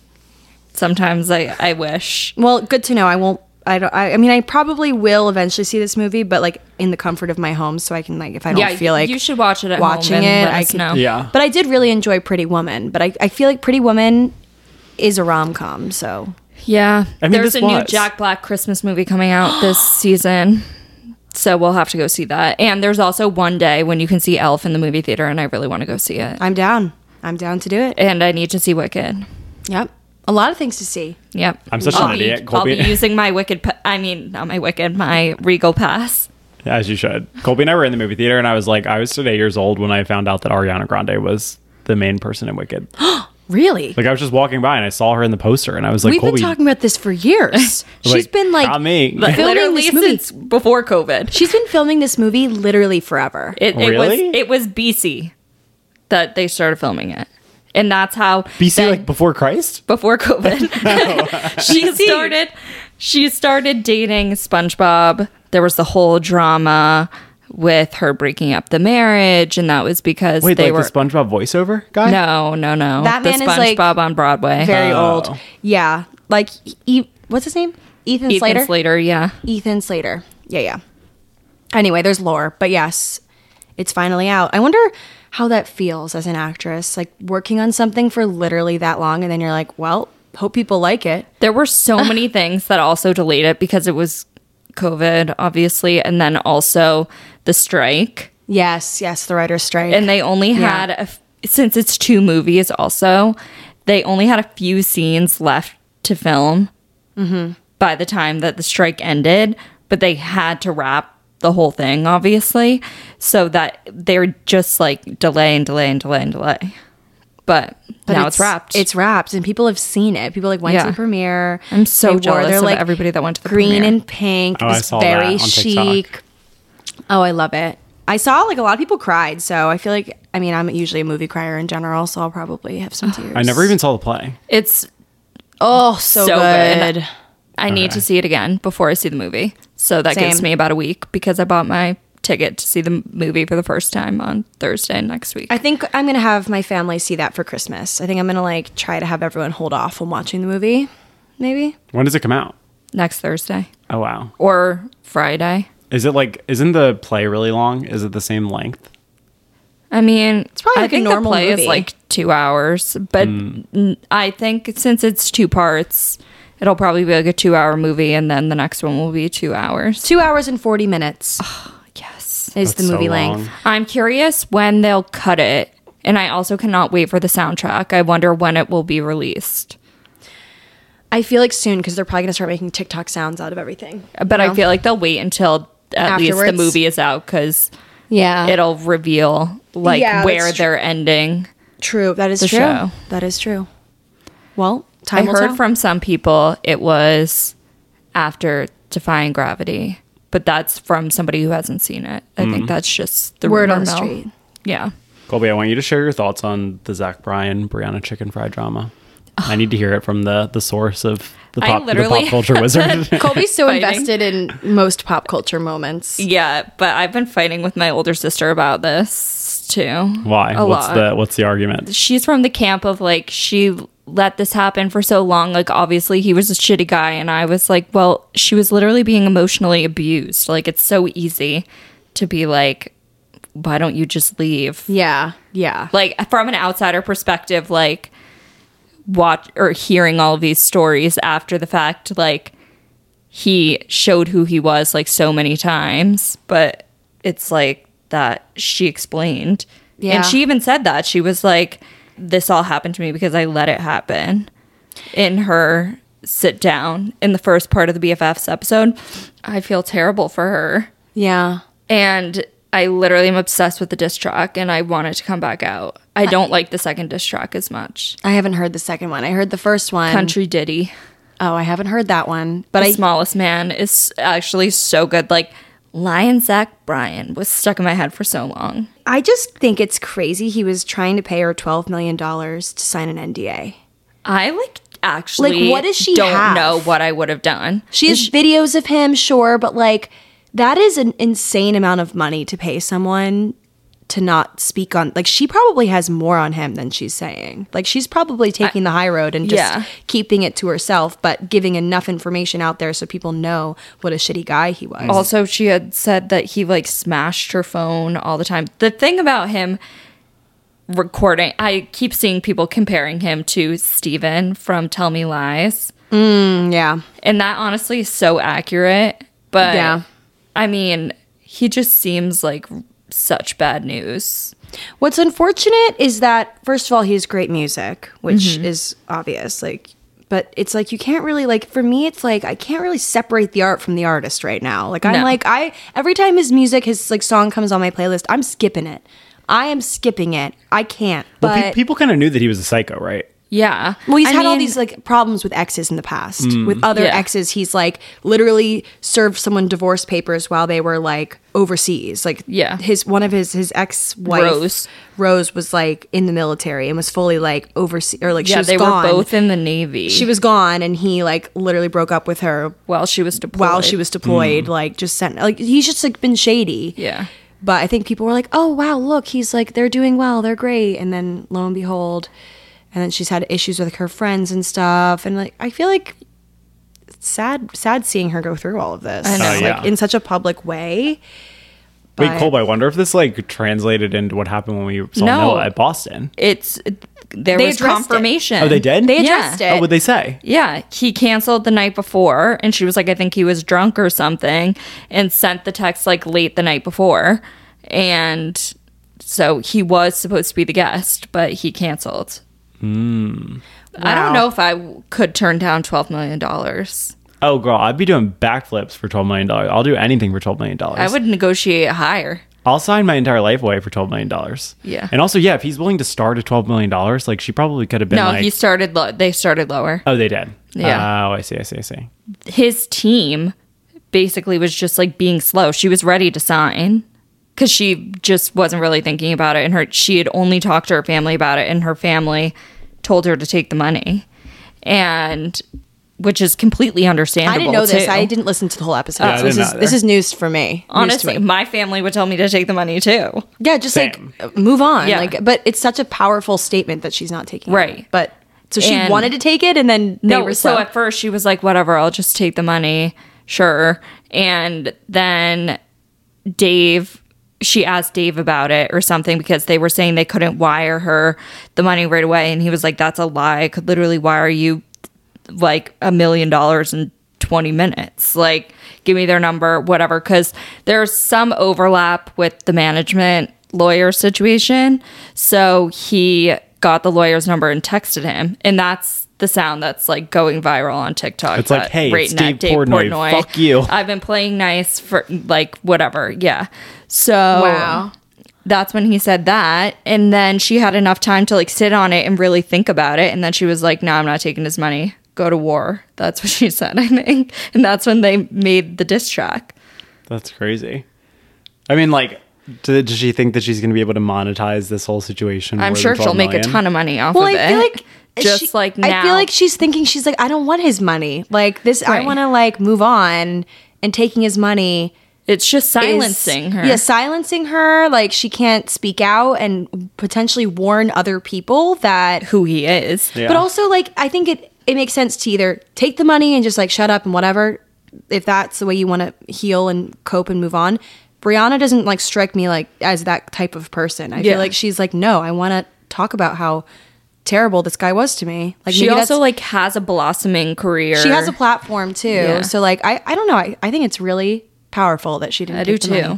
Sometimes I, I wish. Well, good to know. I won't. I don't. I, I mean, I probably will eventually see this movie, but like in the comfort of my home, so I can like if I don't Yeah, feel like you should watch it at watching home and it, let I us can- know. Yeah. But I did really enjoy Pretty Woman. But I, I feel like Pretty Woman is a rom com. So Yeah. I mean, There's this a new was. Jack Black Christmas movie coming out this season. So we'll have to go see that. And there's also one day when you can see Elf in the movie theater, and I really want to go see it. I'm down. I'm down to do it. And I need to see Wicked. Yep. A lot of things to see. Yep. I'm such I'll an be- idiot, I'll Colby. be using my Wicked. Pa- I mean, not my Wicked, my Regal Pass. As you should. Colby and I were in the movie theater, and I was like, I was today years old when I found out that Ariana Grande was the main person in Wicked. Really? Like, I was just walking by and I saw her in the poster, and I was like, We've Colby, been talking about this for years. She's like, been like not me. Like, filming literally this movie. since before COVID. She's been filming this movie literally forever. It, it Really? was it was B C that they started filming it, and that's how B C then- like before Christ? before COVID. she started she started dating SpongeBob. There was the whole drama with her breaking up the marriage, and that was because Wait, they like were the SpongeBob voiceover guy? no, no, no. That the man is, like, SpongeBob on Broadway. Very Oh. old. Yeah. Like e- what's his name? Ethan, Ethan Slater. Slater, yeah. Ethan Slater. Yeah, yeah. Anyway, there's lore, but yes, it's finally out. I wonder how that feels as an actress, like working on something for literally that long, and then you're like, well, hope people like it. There were so many things that also delayed it because it was COVID, obviously, and then also the strike. Yes, yes, the writer's strike. And they only Yeah. had a f- since it's two movies also, they only had a few scenes left to film by the time that the strike ended, but they had to wrap the whole thing, obviously, so that they're just like delay and delay and delay and delay. But, But now it's, wrapped. It's wrapped, and people have seen it. People like went to Yeah. the premiere. I'm so They wore jealous their, of like, everybody that went to the green premiere. and pink. Oh, It I was saw that very on TikTok. chic. Oh, I love it. I saw like a lot of people cried, so I feel like I mean I'm usually a movie crier in general, so I'll probably have some tears. I never even saw the play. It's Oh, so, so good. good. I need to see it again before I see the movie. So that gives Same. me about a week because I bought my ticket to see the movie for the first time on Thursday next week. I think I'm gonna have my family see that for Christmas. I think I'm gonna like try to have everyone hold off on watching the movie. Maybe. When does it come out? next Thursday Oh, wow. or Friday. Is it like, isn't the play really long? Is it the same length? I mean, it's probably I like a think normal the play movie. is like two hours, but n- I think since it's two parts, it'll probably be like a two-hour movie, and then the next one will be two hours. Two hours and forty minutes Yes, is the That's so movie long. length. I'm curious when they'll cut it, and I also cannot wait for the soundtrack. I wonder when it will be released. I feel like soon because they're probably going to start making TikTok sounds out of everything. But you I know? feel like they'll wait until at least the Afterwards? movie is out because yeah, it'll reveal like Yeah, where that's tr- they're ending. true. That is the true. show. That is true. Well, I time will heard tell. from some people it was after Defying Gravity, but that's from somebody who hasn't seen it. I think that's just the Word rumor on the mill. street. Yeah. Colby, I want you to share your thoughts on the Zach Bryan Brianna chicken fry drama. I need to hear it from the the source of the I pop, the literally- pop culture wizard. Colby's so Fighting. invested in most pop culture moments. Yeah, but I've been fighting with my older sister about this too. Why? A what's lot. the what's the argument? She's from the camp of like she let this happen for so long. Like obviously he was a shitty guy, and I was like, well, she was literally being emotionally abused. Like it's so easy to be like, why don't you just leave? Yeah, yeah. Like from an outsider perspective, like watch or hearing all of these stories after the fact, like he showed who he was like so many times, but it's like that she explained. Yeah. And she even said that. She was like, this all happened to me because I let it happen in her sit down in the first part of the B F Fs episode. I feel terrible for her. Yeah. And I literally am obsessed with the diss track, and I want it to come back out. I don't like the second diss track as much. I haven't heard the second one. I heard the first one. Country Ditty. Oh, I haven't heard that one. But The I Smallest Man is actually so good. Like, Lion Zach Bryan was stuck in my head for so long. I just think it's crazy he was trying to pay her twelve million dollars to sign an N D A. I, like, actually Like, what does she don't have? know what I would have done. She has videos of him, sure, but like that is an insane amount of money to pay someone to not speak on. Like she probably has more on him than she's saying. Like she's probably taking the high road and just Yeah. keeping it to herself, but giving enough information out there so people know what a shitty guy he was. Also, she had said that he, like, smashed her phone all the time. The thing about him recording, I keep seeing people comparing him to Steven from Tell Me Lies. Mm, yeah. And that honestly is so accurate. But Yeah. I mean, he just seems like such bad news. What's unfortunate is that first of all, he has great music, which is obvious. Like, but it's like you can't really like. For me, it's like I can't really separate the art from the artist right now. Like I'm No. like I every time his music, his like song comes on my playlist, I'm skipping it. I am skipping it. I can't. But Well, pe- people kind of knew that he was a psycho, right? Yeah. well, he's I had all mean, these like problems with exes in the past. With other Yeah. exes, he's like literally served someone divorce papers while they were like overseas. Like Yeah. his one of his his ex wife Rose. Rose was like in the military and was fully like overseas or like she Yeah, was they gone. were both in the Navy. She was gone, and he like literally broke up with her while she was deployed. while she was deployed. Like just sent like he's just like been shady. Yeah. But I think people were like, "Oh wow, look, he's like they're doing well, they're great," and then lo and behold, and then she's had issues with her friends and stuff, and like I feel like it's sad, sad seeing her go through all of this. I know. Oh, like yeah. in such a public way. Wait, But- Colby, I wonder if this like translated into what happened when we saw No. Noah at Boston. It's there They was addressed it. confirmation. Oh, they did? They Yeah. addressed Oh, it. what'd they say? Yeah, he canceled the night before, and she was like, I think he was drunk or something, and sent the text like late the night before. And so he was supposed to be the guest, but he canceled. I Wow. don't know if I w- could turn down twelve million dollars. Oh, girl, I'd be doing backflips for twelve million dollars. I'll do anything for twelve million dollars. I would negotiate higher. I'll sign my entire life away for twelve million dollars. Yeah. And also, yeah, if he's willing to start at twelve million dollars, like she probably could have been No, like. he started. Lo- they started lower. Oh, they did? Yeah. Oh, I see, I see, I see. His team basically was just like being slow. She was ready to sign because she just wasn't really thinking about it, and her she had only talked to her family about it, and her family told her to take the money, and which is completely understandable. I didn't know this. too. I didn't listen to the whole episode. Yeah, I so this didn't is either. this is news for me. News to Honestly, me. my family would tell me to take the money too. Yeah, just Same. like move on. Yeah. Like, but it's such a powerful statement that she's not taking. Right. It. But so she And- wanted to take it, and then they No, were so slow. at first she was like, whatever, I'll just take the money. Sure. And then Dave, she asked Dave about it or something because they were saying they couldn't wire her the money right away. And he was like, that's a lie. I could literally wire you like a million dollars in twenty minutes. Like, give me their number, whatever. Because there's some overlap with the management lawyer situation. So he got the lawyer's number and texted him. And that's the sound that's like going viral on TikTok. It's like, hey, right it's now, Dave Portnoy. Portnoy. Fuck you. I've been playing nice for like whatever. Yeah. So Wow. that's when he said that. And then she had enough time to like sit on it and really think about it. And then she was like, no, I'm not taking his money. Go to war. That's what she said, I think. And that's when they made the diss track. That's crazy. I mean, like, does she think that she's going to be able to monetize this whole situation? I'm sure she'll make a ton of money off Well, of I it. feel like just she- like now. I feel like she's thinking, she's like, I don't want his money. Like this, I Right. want to like move on, and taking his money it's just is- silencing her. Yeah, silencing her. Like she can't speak out and potentially warn other people that. Who he is. Yeah. But also, like, I think it it makes sense to either take the money and just like shut up and whatever, if that's the way you want to heal and cope and move on. Brianna doesn't like strike me like as that type of person. I Yeah. feel like she's like, no, I want to talk about how terrible this guy was to me. Like She maybe also that's- like has a blossoming career. she has a platform too. Yeah. So like I, I don't know. I, I think it's really powerful that she didn't I do take the money. too.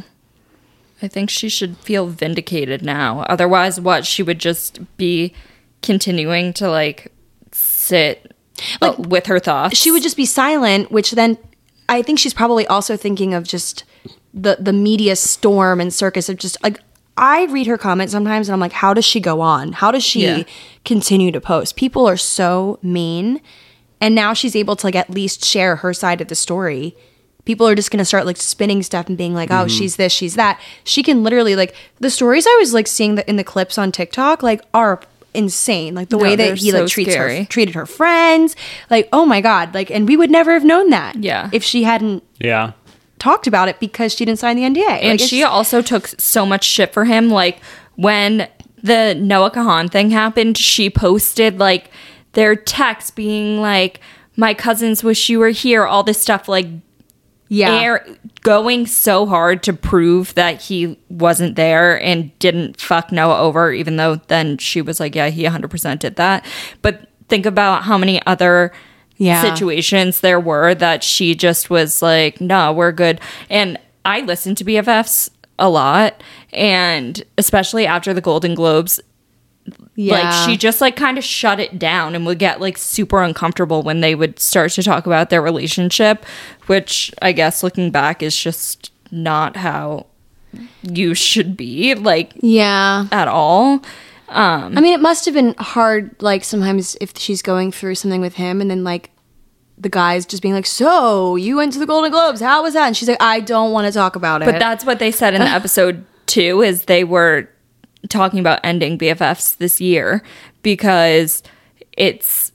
I think she should feel vindicated now. Otherwise, what? She would just be continuing to like sit uh, with her thoughts. She would just be silent, which then I think she's probably also thinking of just the the media storm and circus of just like I read her comments sometimes and I'm like, how does she go on? How does she Yeah. continue to post? People are so mean. And now she's able to like at least share her side of the story. People are just going to start like spinning stuff and being like, oh, she's this, she's that. She can literally like the stories I was like seeing the, in the clips on TikTok like are insane. Like the No, way they're that he so like treats scary. her, treated her friends. Like, oh my God. Like, and we would never have known that. Yeah. If she hadn't Yeah. talked about it because she didn't sign the N D A. and Like, she it's- also took so much shit for him. Like when the Noah Kahan thing happened, she posted like their text being like, my cousins wish you were here, all this stuff, like yeah. air going so hard to prove that he wasn't there and didn't fuck Noah over, even though then she was like, yeah, he one hundred percent did that. But think about how many other Yeah. situations there were that she just was like, no, we're good. And I listened to B F Fs a lot, and especially after the Golden Globes, Yeah. like she just like kind of shut it down and would get like super uncomfortable when they would start to talk about their relationship, which I guess looking back is just not how you should be like Yeah. at all. I mean, it must have been hard, like, sometimes if she's going through something with him and then, like, the guy's just being like, so, you went to the Golden Globes. How was that? And she's like, I don't want to talk about it. But that's what they said in the episode too, is they were talking about ending B F Fs this year because it's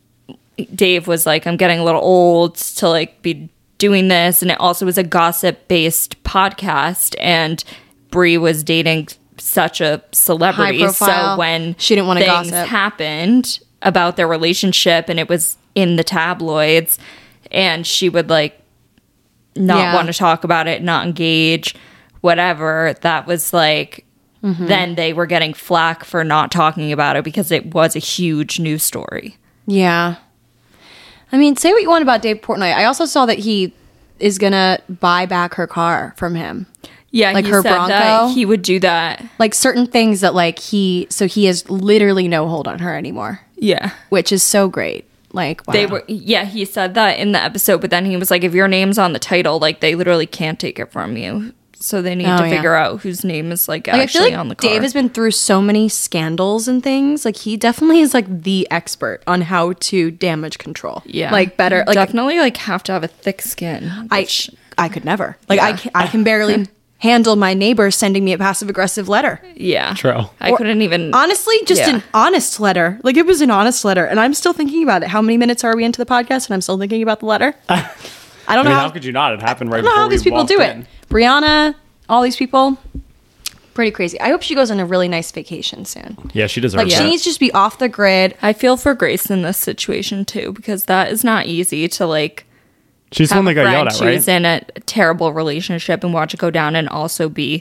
Dave was like, I'm getting a little old to like be doing this, and it also was a gossip based podcast, and Brie was dating such a celebrity, High profile. so when She didn't wanna things gossip. happened about their relationship and it was in the tabloids, and she would like not Yeah. want to talk about it, not engage, whatever, that was like Mm-hmm. then they were getting flack for not talking about it because it was a huge news story. Yeah. I mean, say what you want about Dave Portnoy. I also saw that he is going to buy back her car from him. Yeah, Like he her said Bronco? that he would do that. Like, certain things that, like, he... So he has literally no hold on her anymore, Yeah. which is so great. Like, wow. They were yeah, he said that in the episode, but then he was like, if your name's on the title, like they literally can't take it from you. So they need Oh, to yeah. figure out whose name is like Like, I actually feel like on the car. Dave has been through so many scandals and things. Like, he definitely is like the expert on how to damage control. yeah. like better. Like, definitely like have to have a thick skin. I which- I could never. Like, I Yeah. can, I can barely handle my neighbor sending me a passive aggressive letter. yeah. True. I Or- couldn't even Honestly, just Yeah. an honest letter. Like, it was an honest letter, and I'm still thinking about it. How many minutes are we into the podcast, and I'm still thinking about the letter? I don't I know mean, how, how could you not? It happened right I don't know before how these we people walked do in. it. Brianna, all these people, pretty crazy. I hope she goes on a really nice vacation soon. Yeah, she deserves Like, that. she needs to just be off the grid. I feel for Grace in this situation too, because that is not easy to like She's the have one that a got yelled friend at, right? who's in a terrible relationship and watch it go down and also be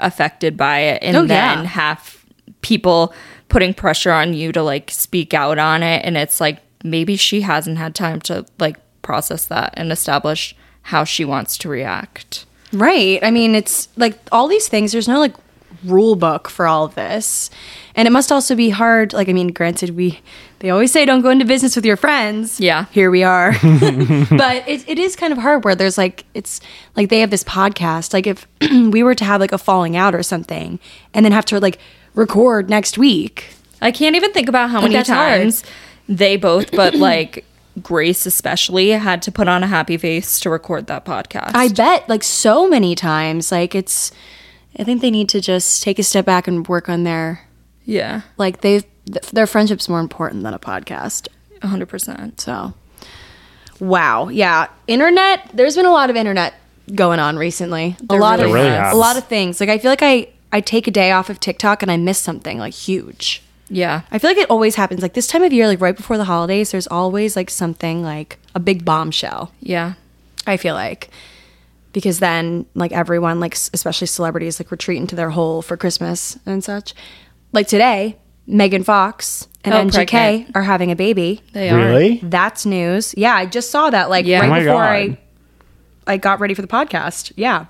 affected by it, and Oh, then yeah. have people putting pressure on you to like speak out on it, and it's like maybe she hasn't had time to like process that and establish how she wants to react. Right. I mean, it's like all these things, there's no like rule book for all of this. And it must also be hard. Like, I mean, granted, we, they always say don't go into business with your friends. Yeah. Here we are. But it, it is kind of hard where there's like, it's like they have this podcast. Like if we were to have like a falling out or something and then have to like record next week. I can't even think about how Like, many that's hard. times they both, but like Grace especially, had to put on a happy face to record that podcast. I bet like so many times. Like it's, I think they need to just take a step back and work on their, yeah, like they've, th- their friendship's more important than a podcast. one hundred percent. So, wow. Yeah. Internet, there's been a lot of internet going on recently. A lot really of, There really has. a lot of things. Like I feel like I, I take a day off of TikTok and I miss something like huge. Yeah. I feel like it always happens. Like this time of year, like right before the holidays, there's always like something like a big bombshell. Yeah. I feel like. Because then, like, everyone, like, s- especially celebrities, like, retreat into their hole for Christmas and such. Like, today, Megan Fox and Oh, N G K pregnant. are having a baby. They are. Really? That's news. Yeah, I just saw that, like, Yeah. right Oh my before God. I, I got ready for the podcast. Yeah.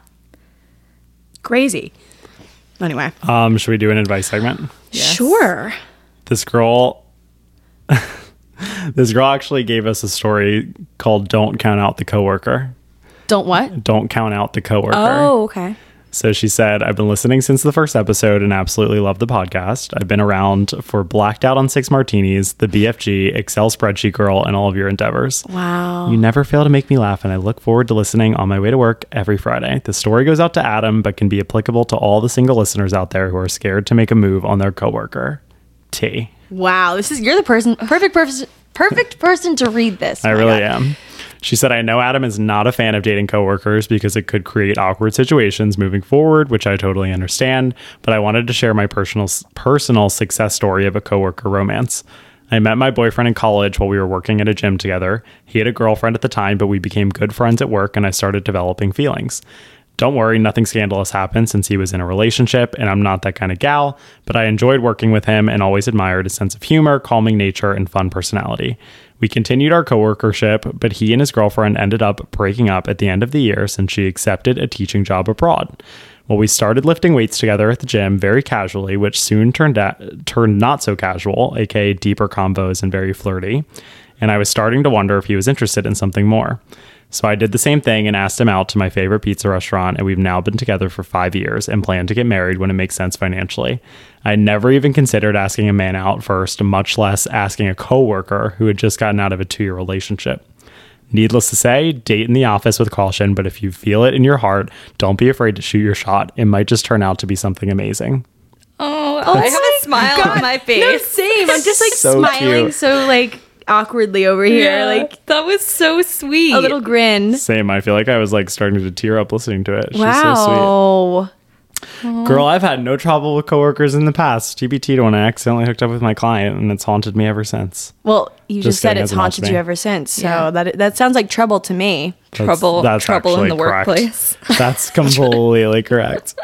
Crazy. Anyway. Um, should we do an advice segment? Yes. Sure. This girl, this girl actually gave us a story called "Don't Count Out the Coworker." Don't what? Don't count out the coworker. Oh, okay. So she said, I've been listening since the first episode and absolutely love the podcast. I've been around for Blacked Out on Six Martinis, the B F G, Excel Spreadsheet Girl, and all of your endeavors. Wow. You never fail to make me laugh, and I look forward to listening on my way to work every Friday. The story goes out to Adam, but can be applicable to all the single listeners out there who are scared to make a move on their coworker. T. Wow. This is, you're the person, perfect person, perfect person to read this. I Oh my really God. am. She said, I know Adam is not a fan of dating coworkers because it could create awkward situations moving forward, which I totally understand, but I wanted to share my personal personal success story of a coworker romance. I met my boyfriend in college while we were working at a gym together. He had a girlfriend at the time, but we became good friends at work and I started developing feelings. Don't worry, nothing scandalous happened since he was in a relationship and I'm not that kind of gal, but I enjoyed working with him and always admired his sense of humor, calming nature, and fun personality. We continued our coworkership, but he and his girlfriend ended up breaking up at the end of the year since she accepted a teaching job abroad. Well, we started lifting weights together at the gym very casually, which soon turned out, turned not so casual, aka deeper combos and very flirty. And I was starting to wonder if he was interested in something more. So I did the same thing and asked him out to my favorite pizza restaurant, and we've now been together for five years and plan to get married when it makes sense financially. I never even considered asking a man out first, much less asking a coworker who had just gotten out of a two-year relationship. Needless to say, date in the office with caution, but if you feel it in your heart, don't be afraid to shoot your shot. It might just turn out to be something amazing. Oh, I have a smile on my face. No, same. I'm just like So smiling cute. so like awkwardly over here. Yeah, Like that was so sweet. a little grin. Same. I feel like I was like starting to tear up listening to it. She's so Wow. sweet. Girl, I've had no trouble with coworkers in the past. T B T to when I accidentally hooked up with my client, and it's haunted me ever since. Well, you just, Just said kidding, it's hasn't haunted haunted you me. ever since. So Yeah. that that sounds like trouble to me. trouble, trouble in the actually correct. workplace. That's completely correct.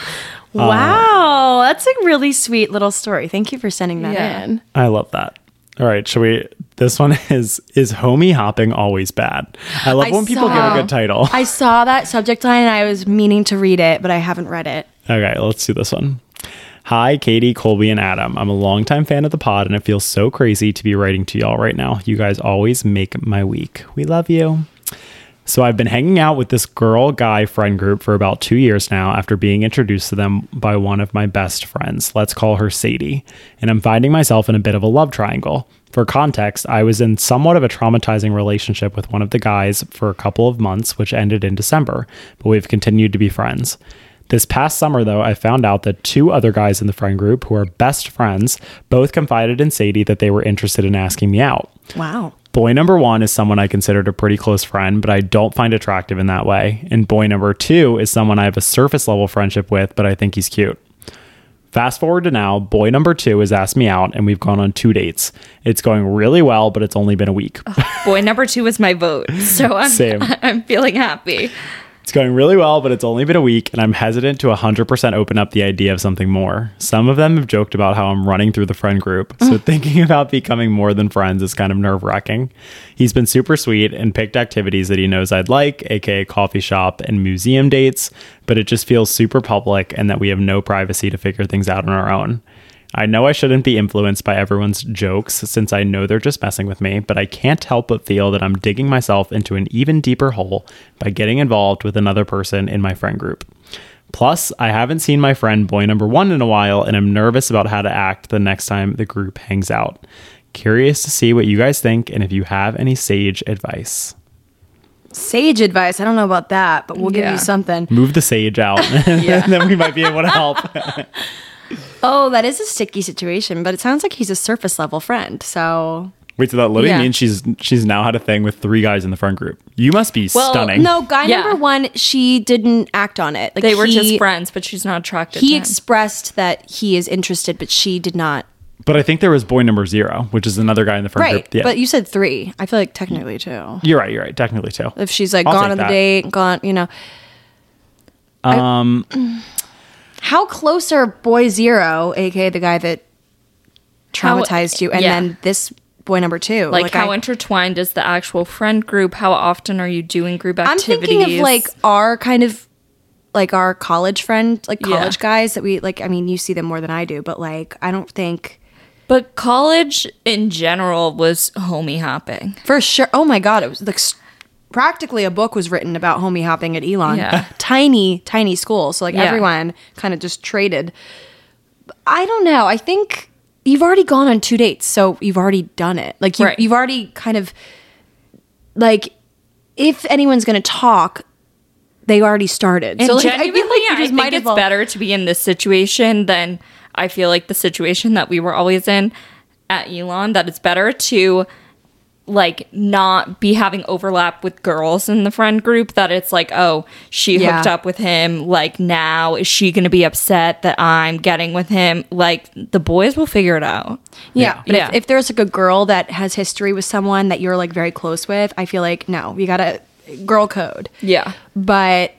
Wow, that's a really sweet little story. Thank you for sending that Yeah. in. I love that. All right, shall we? This one is is homie hopping always bad? I love I when people give saw- a good title. I saw that subject line and I was meaning to read it, but I haven't read it. Okay, let's do this one. Hi, Katie, Colby, and Adam. I'm a longtime fan of the pod, and it feels so crazy to be writing to y'all right now. You guys always make my week. We love you. So I've been hanging out with this girl-guy friend group for about two years now after being introduced to them by one of my best friends. Let's call her Sadie. And I'm finding myself in a bit of a love triangle. For context, I was in somewhat of a traumatizing relationship with one of the guys for a couple of months, which ended in December, but we've continued to be friends. This past summer, though, I found out that two other guys in the friend group who are best friends both confided in Sadie that they were interested in asking me out. Wow. Boy number one is someone I considered a pretty close friend, but I don't find attractive in that way. And boy number two is someone I have a surface level friendship with, but I think he's cute. Fast forward to now, boy number two has asked me out and we've gone on two dates. It's going really well, but it's only been a week. Boy number two was my vote, so I'm Same. I'm feeling happy. It's going really well, but it's only been a week, and I'm hesitant to one hundred percent open up the idea of something more. Some of them have joked about how I'm running through the friend group, so thinking about becoming more than friends is kind of nerve-wracking. He's been super sweet and picked activities that he knows I'd like, aka coffee shop and museum dates, but it just feels super public and that we have no privacy to figure things out on our own. I know I shouldn't be influenced by everyone's jokes since I know they're just messing with me, but I can't help but feel that I'm digging myself into an even deeper hole by getting involved with another person in my friend group. Plus, I haven't seen my friend boy number one in a while, and I'm nervous about how to act the next time the group hangs out. Curious to see what you guys think and if you have any sage advice. Sage advice. I don't know about that, but we'll give Yeah. you something. Move the sage out, and then we might be able to help. Oh, that is a sticky situation, but it sounds like he's a surface level friend. So Wait, so that literally Yeah. means she's she's now had a thing with three guys in the friend group. You must be well, stunning. no, guy Yeah. number one, she didn't act on it. Like They were he- just friends, but she's not attracted He to him. expressed that he is interested, but she did not. But I think there was boy number zero, which is another guy in the friend Right, group. Yeah. but you said three. I feel like technically two. You're right. You're right. Technically, too. If she's like I'll gone take on the that. date, gone, you know. Um, How close are boy zero, aka the guy that How- traumatized you, and yeah. then this boy number two? like, how I, intertwined is the actual friend group? How often are you doing group I'm activities? thinking of like our kind of like our college friend, like Yeah. college guys that we like. I mean, you see them more than I do, but like I don't think But college in general was homie hopping. for sure. Oh my god, it was like s- practically a book was written about homie hopping at Elon. Yeah. Tiny, tiny school, so like Yeah. everyone kind of just traded. I don't know. I think you've already gone on two dates, so you've already done it. Like you, Right. you've already kind of like if anyone's going to talk, they already started. And so like, genuinely, I feel like you I just think might as it's well. better to be in this situation than I feel like the situation that we were always in at Elon. That it's better to like not be having overlap with girls in the friend group. That it's like, oh, she Yeah. hooked up with him. Like now, is she going to be upset that I'm getting with him? Like the boys will figure it out. Yeah, but Yeah. If, if there's like a girl that has history with someone that you're like very close with, I feel like no, you gotta girl code. Yeah. But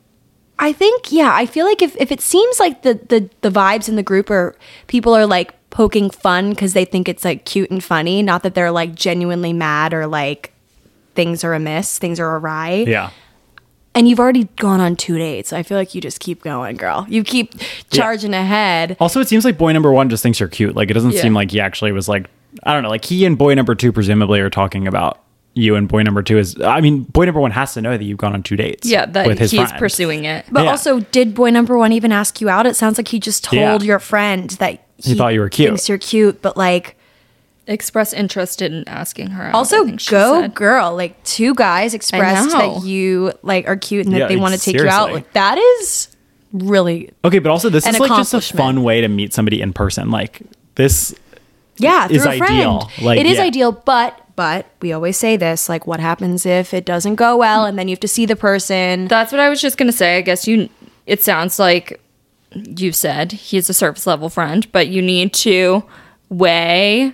I think, yeah, I feel like if, if it seems like the, the, the vibes in the group are people are like poking fun because they think it's like cute and funny, not that they're like genuinely mad or like things are amiss, things are awry. yeah. And you've already gone on two dates. I feel like you just keep going, girl. You keep charging ahead. Also, it seems like boy number one just thinks you're cute. Like, it doesn't Yeah. seem like he actually was like, I don't know, like he and boy number two presumably are talking about you, and boy number two is, I mean, boy number one has to know that you've gone on two dates. Yeah, that with his he's friend. pursuing it. But Yeah. also, did boy number one even ask you out? It sounds like he just told Yeah. your friend that He thought you were cute. Thinks you're cute, but like, Express interest in asking her out. also I think she go said. girl. Like two guys expressed know. that you like are cute and that Yeah, they want to take you out. seriously. Like that is really Okay, but also this An is like just a accomplishment. fun way to meet somebody in person. Like this, yeah is through a friend. ideal. Like, it is yeah. ideal, but but we always say this: like, what happens if it doesn't go well, and then you have to see the person? That's what I was just gonna say. I guess you. It sounds like you said he's a surface level friend, but you need to weigh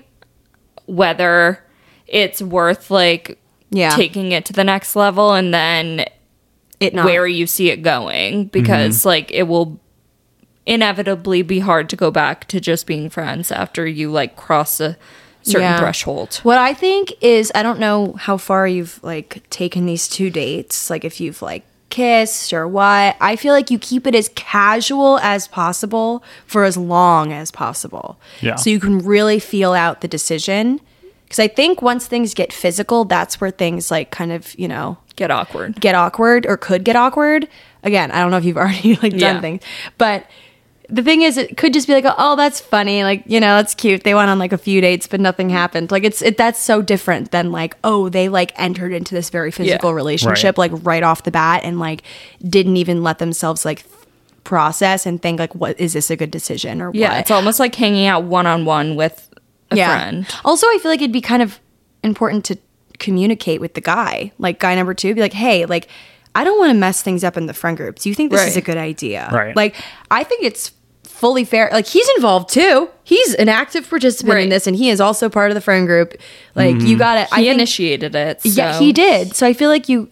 whether it's worth like Yeah. taking it to the next level, and then It not where you see it going, because like it will inevitably be hard to go back to just being friends after you like cross a certain Yeah. threshold. What I think is, I don't know how far you've like taken these two dates, like if you've like kissed or what. I feel like you keep it as casual as possible for as long as possible. Yeah. So you can really feel out the decision. Because I think once things get physical, that's where things like kind of, you know, Get awkward. get awkward or could get awkward. Again, I don't know if you've already like done Yeah. things, but the thing is, it could just be like, oh, that's funny, like, you know, that's cute. They went on like a few dates, but nothing happened. Like it's it that's so different than like, oh, they like entered into this very physical Yeah. relationship Right. like right off the bat and like didn't even let themselves like th- process and think like, what is this a good decision or Yeah, what? it's almost like hanging out one on one with a friend. Also, I feel like it'd be kind of important to communicate with the guy, like guy number two, be like, hey, like, I don't want to mess things up in the friend group. Do you think this is a Right. good idea? Right. Like, I think it's fully fair. Like, he's involved too. He's an active participant in Right. this, and he is also part of the friend group. Like, you got to. He initiated it. So. Yeah, he did. So I feel like you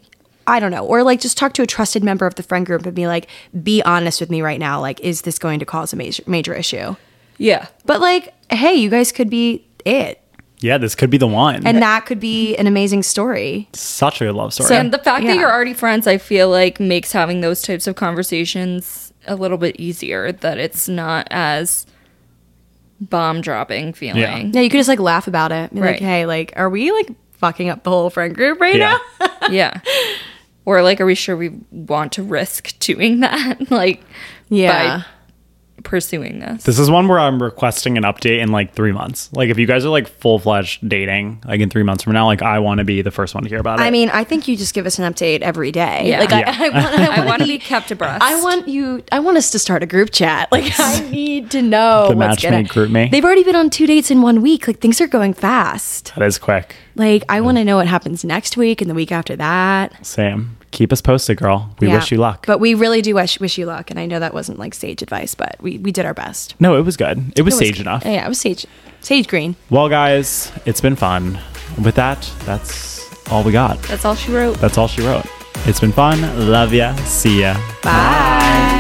I don't know. Or like just talk to a trusted member of the friend group and be like, be honest with me right now. Like, is this going to cause a major, major issue? Yeah. But like, hey, you guys could be it. Yeah, this could be the one. And that could be an amazing story. Such a good love story. So, and the fact Yeah. that you're already friends, I feel like makes having those types of conversations a little bit easier, that it's not as bomb dropping feeling. Yeah. Yeah, you could just like laugh about it. Be Right. like, hey, like, are we like fucking up the whole friend group right Yeah. now? Yeah. Or like, are we sure we want to risk doing that? Like, Yeah. by pursuing this. This is one where I'm requesting an update in like three months. Like if you guys are like full fledged dating, like in three months from now, like I want to be the first one to hear about it. I mean, I think you just give us an update every day. Yeah. Like, Yeah. I, I want, I I want want to be kept abreast. I want you. I want us to start a group chat. Like, I need to know The what's gonna. matchmade group me. They've already been on two dates in one week. Like, things are going fast. that is quick. Like, I want to know what happens next week and the week after that. Sam, keep us posted, girl. We Yeah. wish you luck. But we really do wish wish you luck. And I know that wasn't like sage advice, but we we did our best. no, it was good. It was It was sage good. enough. Yeah, it was sage sage green. Well, guys, it's been fun. With that, that's all we got. That's all she wrote. That's all she wrote. It's been fun. Love ya. See ya. Bye.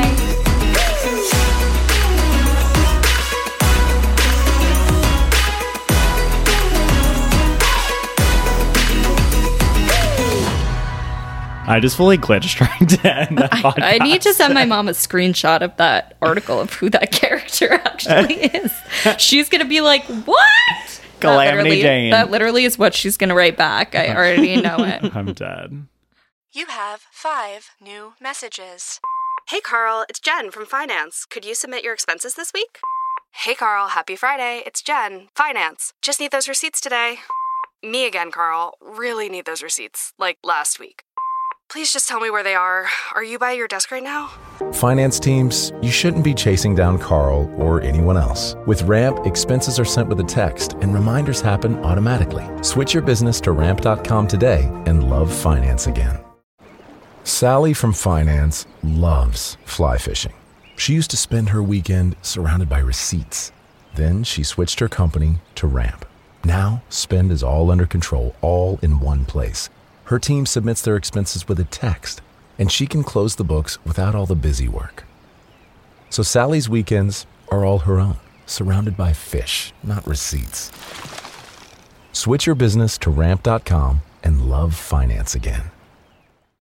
I just fully glitched trying to end that podcast. I need to send my mom a screenshot of that article of who that character actually is. She's going to be like, what? Calamity that literally, Jane. That literally is what she's going to write back. I already know it. I'm dead. You have five new messages. Hey Carl, it's Jen from Finance. Could you submit your expenses this week? Hey Carl, happy Friday. It's Jen, Finance. Just need those receipts today. Me again, Carl. Really need those receipts, like last week. Please just tell me where they are. Are you by your desk right now? Finance teams, you shouldn't be chasing down Carl or anyone else. With Ramp, expenses are sent with a text and reminders happen automatically. Switch your business to ramp dot com today and love finance again. Sally from Finance loves fly fishing. She used to spend her weekend surrounded by receipts. Then she switched her company to Ramp. Now, spend is all under control, all in one place. Her team submits their expenses with a text, and she can close the books without all the busy work. So Sally's weekends are all her own, surrounded by fish, not receipts. Switch your business to ramp dot com and love finance again.